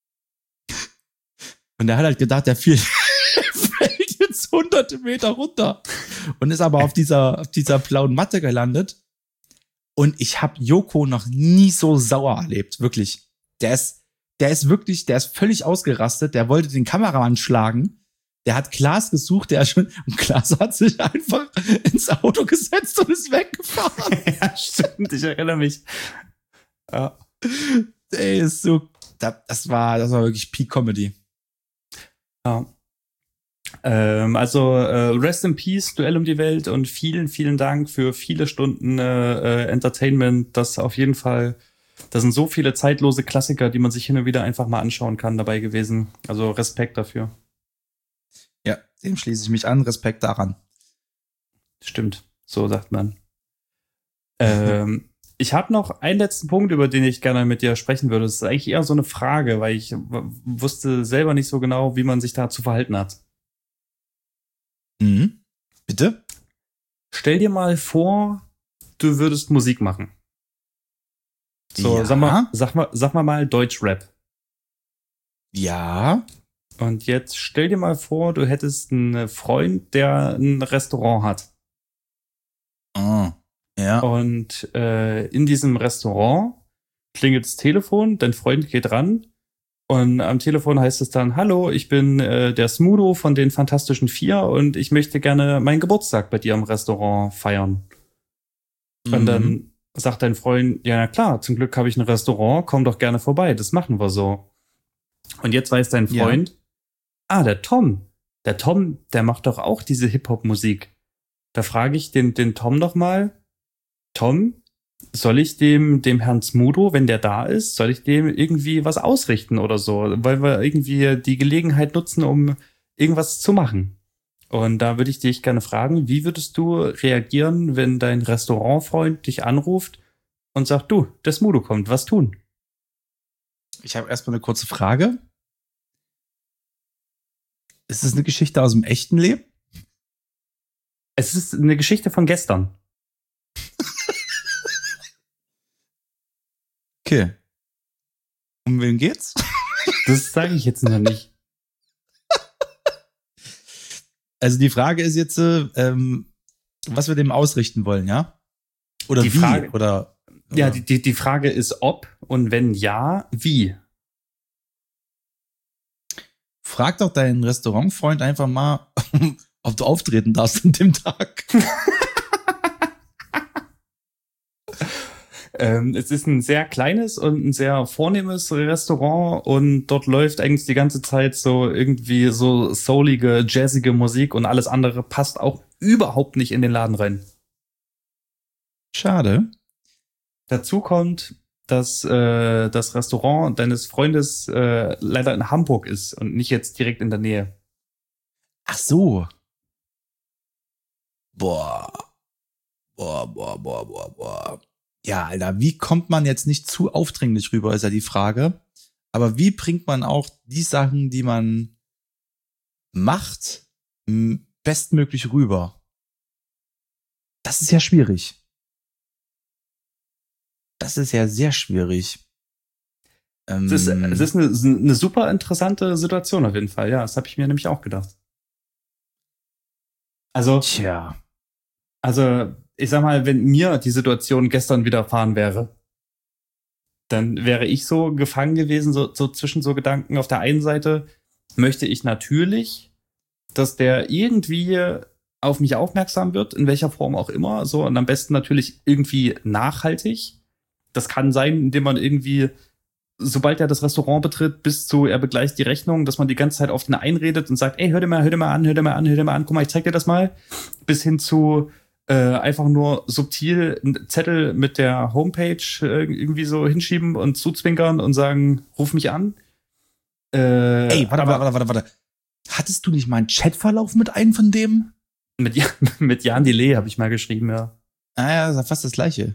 Und er hat halt gedacht, der fiel hunderte Meter runter und ist aber auf dieser auf dieser blauen Matte gelandet und ich habe Joko noch nie so sauer erlebt, wirklich. Der ist der ist wirklich, der ist völlig ausgerastet, der wollte den Kameramann schlagen, der hat Klaas gesucht, der schon und Klaas hat sich einfach ins Auto gesetzt und ist weggefahren. Ja, stimmt, ich erinnere mich. Ja. Der ist so, das war das war wirklich Peak Comedy. Ja. Ähm, also äh, Rest in Peace, Duell um die Welt und vielen, vielen Dank für viele Stunden äh, Entertainment. Das auf jeden Fall, da sind so viele zeitlose Klassiker, die man sich hin und wieder einfach mal anschauen kann, dabei gewesen. Also Respekt dafür. Ja, dem schließe ich mich an. Respekt daran. Stimmt, so sagt man. ähm, ich habe noch einen letzten Punkt, über den ich gerne mit dir sprechen würde. Das ist eigentlich eher so eine Frage, weil ich w- wusste selber nicht so genau, wie man sich da zu verhalten hat. Mhm. Bitte? Stell dir mal vor, du würdest Musik machen. So, ja. sag mal, sag mal, sag mal mal Deutschrap. Ja. Und jetzt stell dir mal vor, du hättest einen Freund, der ein Restaurant hat. Oh. Ja. Und äh, in diesem Restaurant klingelt das Telefon, dein Freund geht ran. Und am Telefon heißt es dann, hallo, ich bin äh, der Smudo von den Fantastischen Vier und ich möchte gerne meinen Geburtstag bei dir im Restaurant feiern. Mhm. Und dann sagt dein Freund, ja na klar, zum Glück habe ich ein Restaurant, komm doch gerne vorbei, das machen wir so. Und jetzt weiß dein Freund, ja. ah, der Tom, der Tom, der macht doch auch diese Hip-Hop-Musik. Da frage ich den, den Tom doch mal, Tom, soll ich dem, dem Herrn Smudo, wenn der da ist, soll ich dem irgendwie was ausrichten oder so? Weil wir irgendwie die Gelegenheit nutzen, um irgendwas zu machen. Und da würde ich dich gerne fragen, wie würdest du reagieren, wenn dein Restaurantfreund dich anruft und sagt, du, der Smudo kommt, was tun? Ich habe erstmal eine kurze Frage. Ist es eine Geschichte aus dem echten Leben? Es ist eine Geschichte von gestern. Okay. Um wen geht's? Das sage ich jetzt noch nicht. Also die Frage ist jetzt, ähm, was wir dem ausrichten wollen, ja? Oder Die wie? Frage- oder, oder Ja, die, die, die Frage ist ob und wenn ja, wie? frag doch deinen Restaurantfreund einfach mal, ob du auftreten darfst an dem Tag. Ähm, es ist ein sehr kleines und ein sehr vornehmes Restaurant und dort läuft eigentlich die ganze Zeit so irgendwie so soulige, jazzige Musik und alles andere passt auch überhaupt nicht in den Laden rein. Schade. Dazu kommt, dass äh, das Restaurant deines Freundes äh, leider in Hamburg ist und nicht jetzt direkt in der Nähe. Ach so. Boah. Boah, boah, boah, boah, boah. Ja, Alter, wie kommt man jetzt nicht zu aufdringlich rüber, ist ja die Frage. Aber wie bringt man auch die Sachen, die man macht, m, bestmöglich rüber? Das ist ja schwierig. Das ist ja sehr schwierig. Ähm, Es ist, es ist eine, eine super interessante Situation auf jeden Fall. Ja, das habe ich mir nämlich auch gedacht. Also, Tja. also ich sag mal, wenn mir die Situation gestern widerfahren wäre, dann wäre ich so gefangen gewesen, so, so zwischen so Gedanken. Auf der einen Seite möchte ich natürlich, dass der irgendwie auf mich aufmerksam wird, in welcher Form auch immer, so und am besten natürlich irgendwie nachhaltig. Das kann sein, indem man irgendwie, sobald er das Restaurant betritt, bis zu er begleicht die Rechnung, dass man die ganze Zeit auf den einredet und sagt, ey, hör dir mal, hör dir mal an, hör dir mal an, hör dir mal an, guck mal, ich zeig dir das mal. Bis hin zu äh, einfach nur subtil einen Zettel mit der Homepage äh, irgendwie so hinschieben und zuzwinkern und sagen, ruf mich an. Äh, Ey, warte, aber warte, warte, warte. Hattest du nicht mal einen Chatverlauf mit einem von dem? mit, Jan- mit Jan Delay habe ich mal geschrieben, ja. Ah ja, das ist ja fast das Gleiche.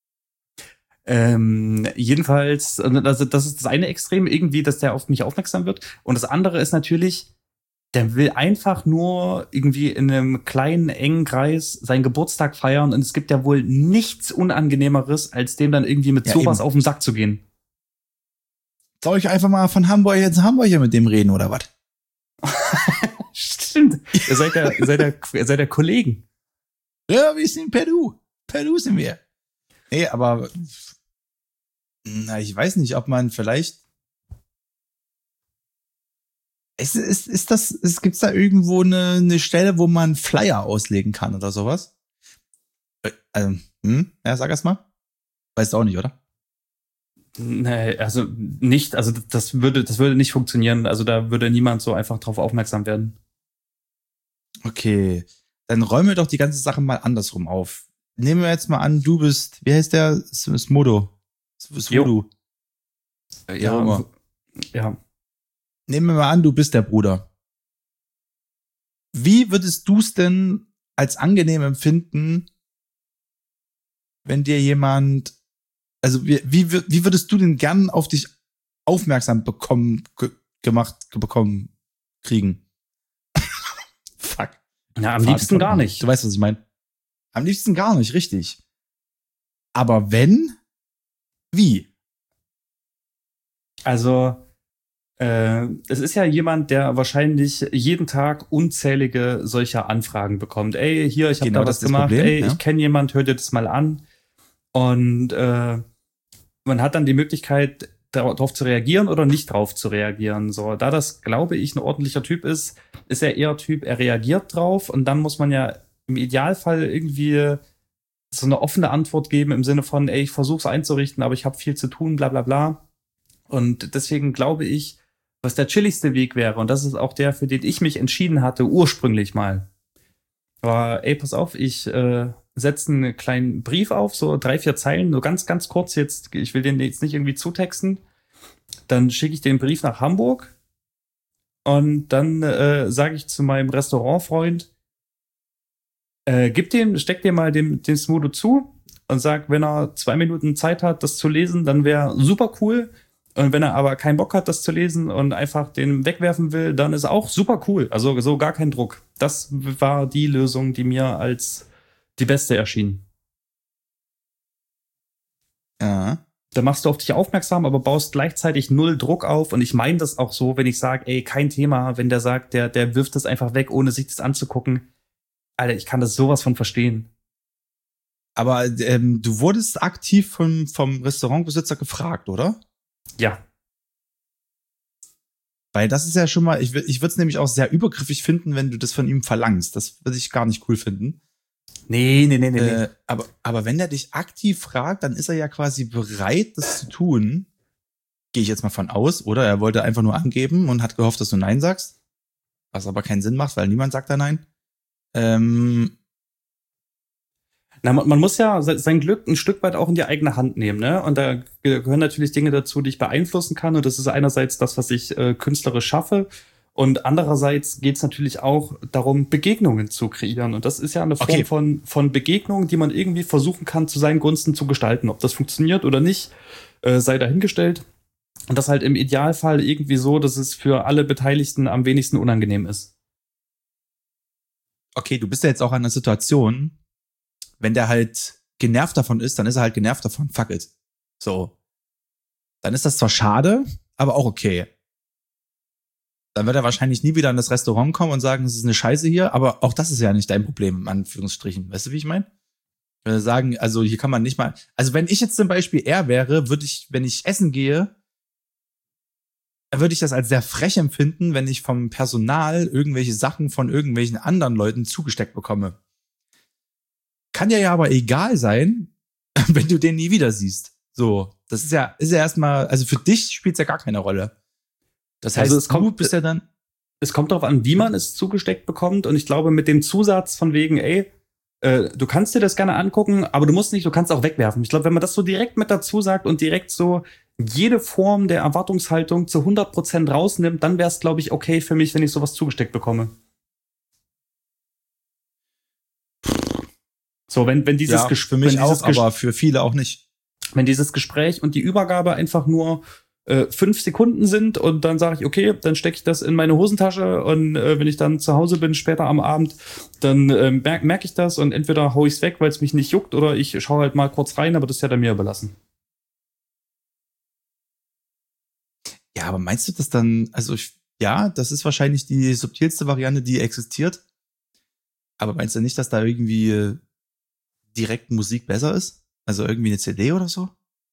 Ähm, jedenfalls, also das ist das eine Extrem, irgendwie, dass der auf mich aufmerksam wird. Und das andere ist natürlich, der will einfach nur irgendwie in einem kleinen, engen Kreis seinen Geburtstag feiern. Und es gibt ja wohl nichts Unangenehmeres, als dem dann irgendwie mit Ja, sowas eben. auf den Sack zu gehen. Soll ich einfach mal von Hamburg jetzt Hamburger mit dem reden, oder was? Stimmt. Ihr seid ja, ihr seid ja, ihr seid ja Kollegen. Ja, wir sind in Peru. Peru sind wir. Nee, aber na, ich weiß nicht, ob man vielleicht ist, ist, ist das, ist, gibt's da irgendwo eine, eine Stelle, wo man Flyer auslegen kann oder sowas? Äh, ähm, hm? Ja, sag erst mal. Weißt du auch nicht, oder? Nee, also nicht, also das würde, das würde nicht funktionieren. Also da würde niemand so einfach drauf aufmerksam werden. Okay. Dann räumen wir doch die ganze Sache mal andersrum auf. Nehmen wir jetzt mal an, du bist, wie heißt der? S- Smodo. S- Smodo. Ja, immer. ja. Nehmen wir mal an, du bist der Bruder. Wie würdest du es denn als angenehm empfinden, wenn dir jemand, also wie, wie, wür- wie würdest du denn gern auf dich aufmerksam bekommen, ge, gemacht, ge- bekommen, kriegen? Fuck. Ja, am liebsten gar nicht. Du weißt, was ich meine. Am liebsten gar nicht, richtig. Aber wenn, wie? Also, äh, es ist ja jemand, der wahrscheinlich jeden Tag unzählige solcher Anfragen bekommt. Ey, hier, ich habe Genau, da das was ist das gemacht. Problem, Ey, ja. ich kenne jemand, hör dir das mal an. Und äh, man hat dann die Möglichkeit, darauf zu reagieren oder nicht drauf zu reagieren. So, da das, glaube ich, ein ordentlicher Typ ist, ist er eher Typ, er reagiert drauf und dann muss man ja im Idealfall irgendwie so eine offene Antwort geben im Sinne von, ey, ich versuch's einzurichten, aber ich habe viel zu tun, bla bla bla. Und deswegen glaube ich, was der chilligste Weg wäre, und das ist auch der, für den ich mich entschieden hatte, ursprünglich mal, war, ey, pass auf, ich äh, setze einen kleinen Brief auf, so drei, vier Zeilen, nur ganz, ganz kurz jetzt, ich will den jetzt nicht irgendwie zutexten. Dann schicke ich den Brief nach Hamburg und dann äh, sage ich zu meinem Restaurantfreund, äh, gib dem, steck dir mal den, den Smudo zu und sag, wenn er zwei Minuten Zeit hat, das zu lesen, dann wäre super cool. Und wenn er aber keinen Bock hat, das zu lesen und einfach den wegwerfen will, dann ist auch super cool. Also so gar kein Druck. Das war die Lösung, die mir als die beste erschien. Ja. Da machst du auf dich aufmerksam, aber baust gleichzeitig null Druck auf. Und ich meine das auch so, wenn ich sage, ey, kein Thema, wenn der sagt, der, der wirft das einfach weg, ohne sich das anzugucken. Alter, ich kann das sowas von verstehen. Aber ähm, du wurdest aktiv vom, vom Restaurantbesitzer gefragt, oder? Ja. Weil das ist ja schon mal, ich, ich würde es nämlich auch sehr übergriffig finden, wenn du das von ihm verlangst. Das würde ich gar nicht cool finden. Nee, nee, nee, nee. Äh, aber, aber wenn er dich aktiv fragt, dann ist er ja quasi bereit, das zu tun. Gehe ich jetzt mal von aus, oder? Er wollte einfach nur angeben und hat gehofft, dass du Nein sagst. Was aber keinen Sinn macht, weil niemand sagt da Nein. Ähm, Na, man, man muss ja sein Glück ein Stück weit auch in die eigene Hand nehmen, ne? Und da gehören natürlich Dinge dazu, die ich beeinflussen kann. Und das ist einerseits das, was ich äh, künstlerisch schaffe. Und andererseits geht es natürlich auch darum, Begegnungen zu kreieren. Und das ist ja eine Form Okay. von, von Begegnung, die man irgendwie versuchen kann, zu seinen Gunsten zu gestalten. Ob das funktioniert oder nicht, äh, sei dahingestellt. Und das halt im Idealfall irgendwie so, dass es für alle Beteiligten am wenigsten unangenehm ist. okay, du bist ja jetzt auch in einer Situation, wenn der halt genervt davon ist, dann ist er halt genervt davon. Fuck it. So. Dann ist das zwar schade, aber auch okay. Dann wird er wahrscheinlich nie wieder in das Restaurant kommen und sagen, es ist eine Scheiße hier, aber auch das ist ja nicht dein Problem, in Anführungsstrichen. Weißt du, wie ich meine? Wenn wir sagen, also hier kann man nicht mal, also wenn ich jetzt zum Beispiel er wäre, würde ich, wenn ich essen gehe, dann würde ich das als sehr frech empfinden, wenn ich vom Personal irgendwelche Sachen von irgendwelchen anderen Leuten zugesteckt bekomme. Kann dir ja aber egal sein, wenn du den nie wieder siehst. So, das ist ja, ist ja erstmal, also für dich spielt es ja gar keine Rolle. Das heißt, Also es kommt- du bist ja dann, Es kommt darauf an, wie man es zugesteckt bekommt. Und ich glaube, mit dem Zusatz von wegen, ey, äh, du kannst dir das gerne angucken, aber du musst nicht, du kannst auch wegwerfen. Ich glaube, wenn man das so direkt mit dazu sagt und direkt so jede Form der Erwartungshaltung zu hundert Prozent rausnimmt, dann wäre es, glaube ich, okay für mich, wenn ich sowas zugesteckt bekomme. So, wenn, wenn dieses ja, Ges- für mich wenn dieses auch, Ges- aber für viele auch nicht. wenn dieses Gespräch und die Übergabe einfach nur äh, fünf Sekunden sind und dann sage ich, okay, dann stecke ich das in meine Hosentasche und äh, wenn ich dann zu Hause bin, später am Abend, dann äh, merke merk ich das und entweder hau ich es weg, weil es mich nicht juckt, oder ich schaue halt mal kurz rein, aber das ist ja dann mir überlassen. Ja, aber meinst du das dann, also ich, ja, das ist wahrscheinlich die subtilste Variante, die existiert. Aber meinst du nicht, dass da irgendwie äh, direkt Musik besser ist? Also irgendwie eine C D oder so?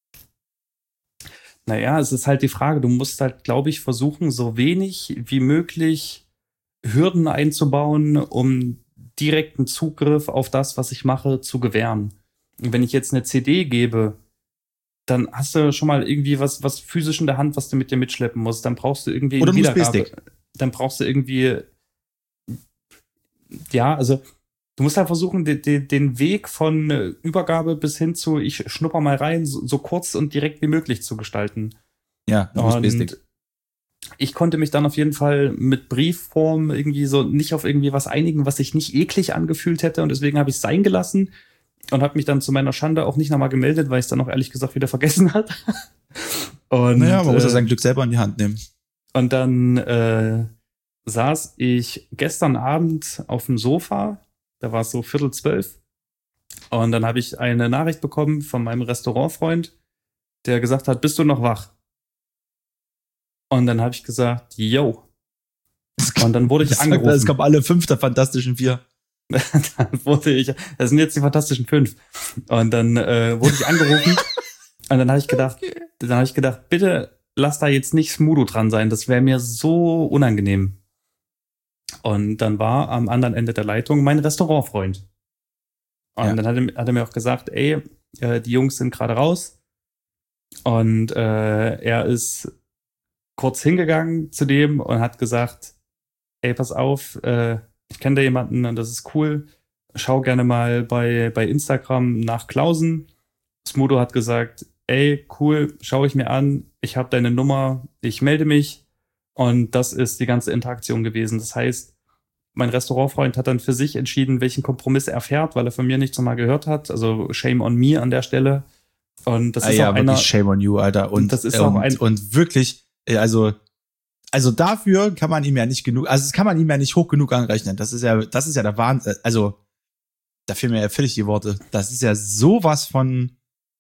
Naja, es ist halt die Frage, du musst halt, glaube ich, versuchen, so wenig wie möglich Hürden einzubauen, um direkten Zugriff auf das, was ich mache, zu gewähren. Und wenn ich jetzt eine C D gebe, dann hast du schon mal irgendwie was, was physisch in der Hand, was du mit dir mitschleppen musst. Dann brauchst du irgendwie Oder eine ein U S Wiedergabe. B-Stick. Dann brauchst du irgendwie, ja, also du musst halt versuchen, de, de, den Weg von äh, Übergabe bis hin zu, ich schnupper mal rein, so, so kurz und direkt wie möglich zu gestalten. Ja, ein U S B-Stick. Und ich konnte mich dann auf jeden Fall mit Briefform irgendwie so nicht auf irgendwie was einigen, was sich nicht eklig angefühlt hätte. Und deswegen habe ich es sein gelassen und habe mich dann zu meiner Schande auch nicht nochmal gemeldet, weil ich es dann auch ehrlich gesagt wieder vergessen hat. Und, Naja, man muss ja äh, sein Glück selber in die Hand nehmen. und dann äh, saß ich gestern Abend auf dem Sofa, da war es so Viertel zwölf, und dann habe ich eine Nachricht bekommen von meinem Restaurantfreund, der gesagt hat, bist du noch wach? Und dann habe ich gesagt, yo. Und dann wurde ich Das, angerufen. das gab alle fünf der Fantastischen Vier. Dann wurde ich, das sind jetzt die Fantastischen Fünf. Und dann äh, wurde ich angerufen. Und dann habe ich gedacht, dann habe ich gedacht, bitte lass da jetzt nicht Smudo dran sein. Das wäre mir so unangenehm. Und dann war am anderen Ende der Leitung mein Restaurantfreund. Und Ja. dann hat er, hat er mir auch gesagt, ey, äh, die Jungs sind gerade raus. Und äh, er ist kurz hingegangen zu dem und hat gesagt, ey, pass auf, äh, ich kenne da jemanden und das ist cool. schau gerne mal bei, bei Instagram nach Klausen. Smudo hat gesagt, ey, cool, schaue ich mir an, ich habe deine Nummer, ich melde mich. Und das ist die ganze Interaktion gewesen. Das heißt, mein Restaurantfreund hat dann für sich entschieden, welchen Kompromiss er fährt, weil er von mir nichts nochmal gehört hat. Also shame on me an der Stelle. Und das ah, ist ja, auch einer, wirklich shame on you, Alter. Und, und das ist und, auch ein, und wirklich, also, also dafür kann man ihm ja nicht genug, also das kann man ihm ja nicht hoch genug anrechnen. Das ist ja, das ist ja der Wahnsinn. Also, da fehlen mir ja völlig die Worte. Das ist ja sowas von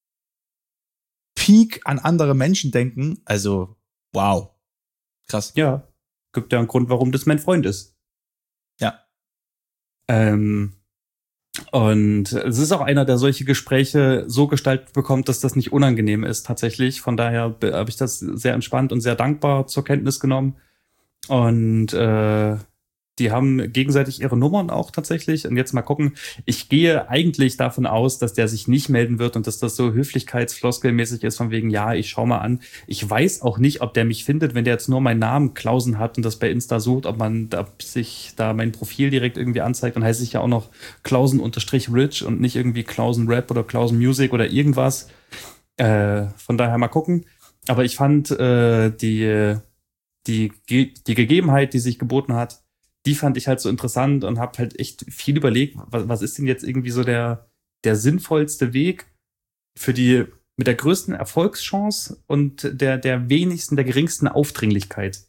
Peak an andere Menschen denken. Also, wow. Krass. Ja, gibt ja einen Grund, warum das mein Freund ist. Ja. Ähm, und es ist auch einer, der solche Gespräche so gestaltet bekommt, dass das nicht unangenehm ist tatsächlich. Von daher habe ich das sehr entspannt und sehr dankbar zur Kenntnis genommen. Und äh, die haben gegenseitig ihre Nummern auch tatsächlich. Und jetzt mal gucken. Ich gehe eigentlich davon aus, dass der sich nicht melden wird und dass das so höflichkeitsfloskelmäßig ist von wegen, ja, ich schau mal an. Ich weiß auch nicht, ob der mich findet, wenn der jetzt nur meinen Namen Klausen hat und das bei Insta sucht, ob man ob sich da mein Profil direkt irgendwie anzeigt. Dann heißt ich ja auch noch Klausen-Rich und nicht irgendwie Klausen-Rap oder Klausen-Music oder irgendwas. Äh, von daher mal gucken. Aber ich fand äh, die, die, die Gegebenheit, die sich geboten hat, die fand ich halt so interessant und habe halt echt viel überlegt, was, was ist denn jetzt irgendwie so der, der sinnvollste Weg für die mit der größten Erfolgschance und der, der wenigsten, der geringsten Aufdringlichkeit.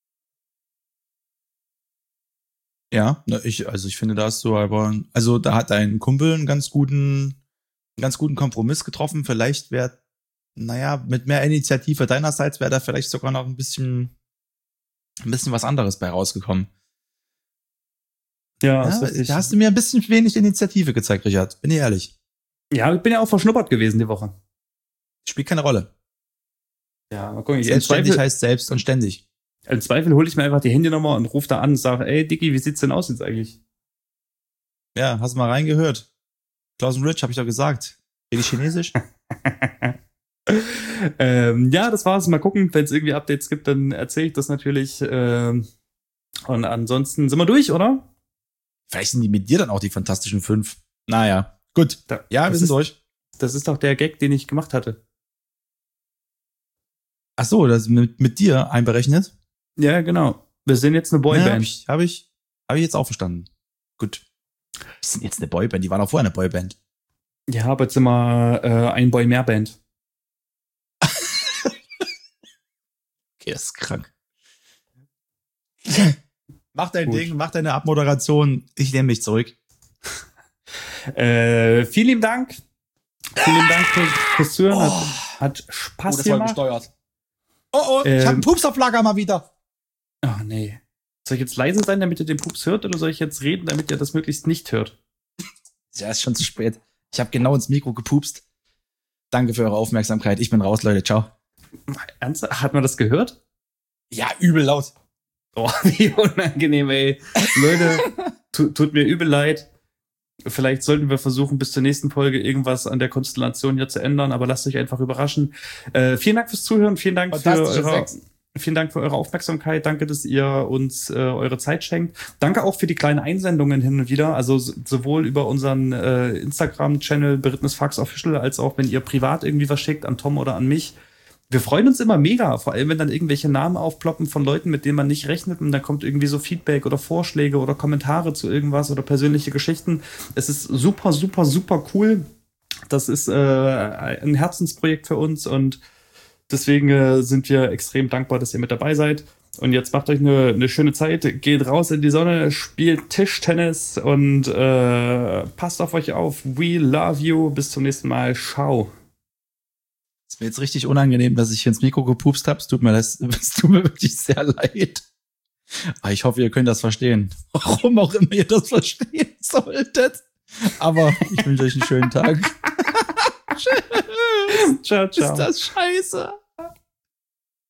Ja, ich, also ich finde, da hast du aber, also da hat dein Kumpel einen ganz guten, einen ganz guten Kompromiss getroffen. Vielleicht wäre, naja, mit mehr Initiative deinerseits wäre da vielleicht sogar noch ein bisschen, ein bisschen was anderes bei rausgekommen. Ja, ja das da hast du mir ein bisschen wenig Initiative gezeigt, Richard. Bin ich ehrlich. Ja, ich bin ja auch verschnuppert gewesen die Woche. Spielt keine Rolle. Ja, mal gucken. Selbstständig heißt selbst und ständig. Im Zweifel hole ich mir einfach die Handynummer und rufe da an und sage, ey, Dicky, wie sieht's denn aus jetzt eigentlich? Ja, hast du mal reingehört? Klausen Rich, hab ich doch gesagt. Rede ich Chinesisch? ähm, ja, das war's. Mal gucken, wenn es irgendwie Updates gibt, dann erzähle ich das natürlich. Ähm, und ansonsten sind wir durch, oder? Vielleicht sind die mit dir dann auch die Fantastischen Fünf. Naja, gut. Da, ja, wir sind ist, durch. Das ist doch der Gag, den ich gemacht hatte. Ach so, das ist mit, mit dir einberechnet? Ja, genau. Wir sind jetzt eine Boyband. Ja, hab ich, hab ich, hab ich jetzt auch verstanden. Gut. Wir sind jetzt eine Boyband. Die waren auch vorher eine Boyband. Ja, aber jetzt sind wir äh, ein Boy mehr Band. Okay, das ist krank. Mach dein Gut. Ding, mach deine Abmoderation. Ich nehme mich zurück. äh, vielen lieben Dank. Vielen lieben Dank für, fürs Zuhören. Oh. Hat, hat Spaß oh, gemacht. Gesteuert. Oh, oh, ähm, ich hab einen Pups auf Lager mal wieder. Ach oh, nee. Soll ich jetzt leise sein, damit ihr den Pups hört, oder soll ich jetzt reden, damit ihr das möglichst nicht hört? Ja, ist schon zu spät. Ich habe genau ins Mikro gepupst. Danke für eure Aufmerksamkeit. Ich bin raus, Leute. Ciao. Ernsthaft? Hat man das gehört? Ja, übel laut. Oh, wie unangenehm, ey. Leute, tu, tut mir übel leid. Vielleicht sollten wir versuchen, bis zur nächsten Folge irgendwas an der Konstellation hier zu ändern, aber lasst euch einfach überraschen. Äh, vielen Dank fürs Zuhören, vielen Dank für eure, vielen Dank für eure Aufmerksamkeit. Danke, dass ihr uns äh, eure Zeit schenkt. Danke auch für die kleinen Einsendungen hin und wieder, also so, sowohl über unseren äh, Instagram-Channel Berittenes Fax Official, als auch wenn ihr privat irgendwie was schickt an Tom oder an mich. Wir freuen uns immer mega, vor allem wenn dann irgendwelche Namen aufploppen von Leuten, mit denen man nicht rechnet und dann kommt irgendwie so Feedback oder Vorschläge oder Kommentare zu irgendwas oder persönliche Geschichten. Es ist super, super, super cool. Das ist äh, ein Herzensprojekt für uns und deswegen äh, sind wir extrem dankbar, dass ihr mit dabei seid. Und jetzt macht euch eine, eine schöne Zeit, geht raus in die Sonne, spielt Tischtennis und äh, passt auf euch auf. We love you. Bis zum nächsten Mal. Ciao. Es ist mir jetzt richtig unangenehm, dass ich hier ins Mikro gepupst habe. Es tut mir, das, es tut mir wirklich sehr leid. Aber ich hoffe, ihr könnt das verstehen. Warum auch immer ihr das verstehen solltet. Aber ich wünsche euch einen schönen Tschüss. Tag. Ciao, ciao. Ist das scheiße.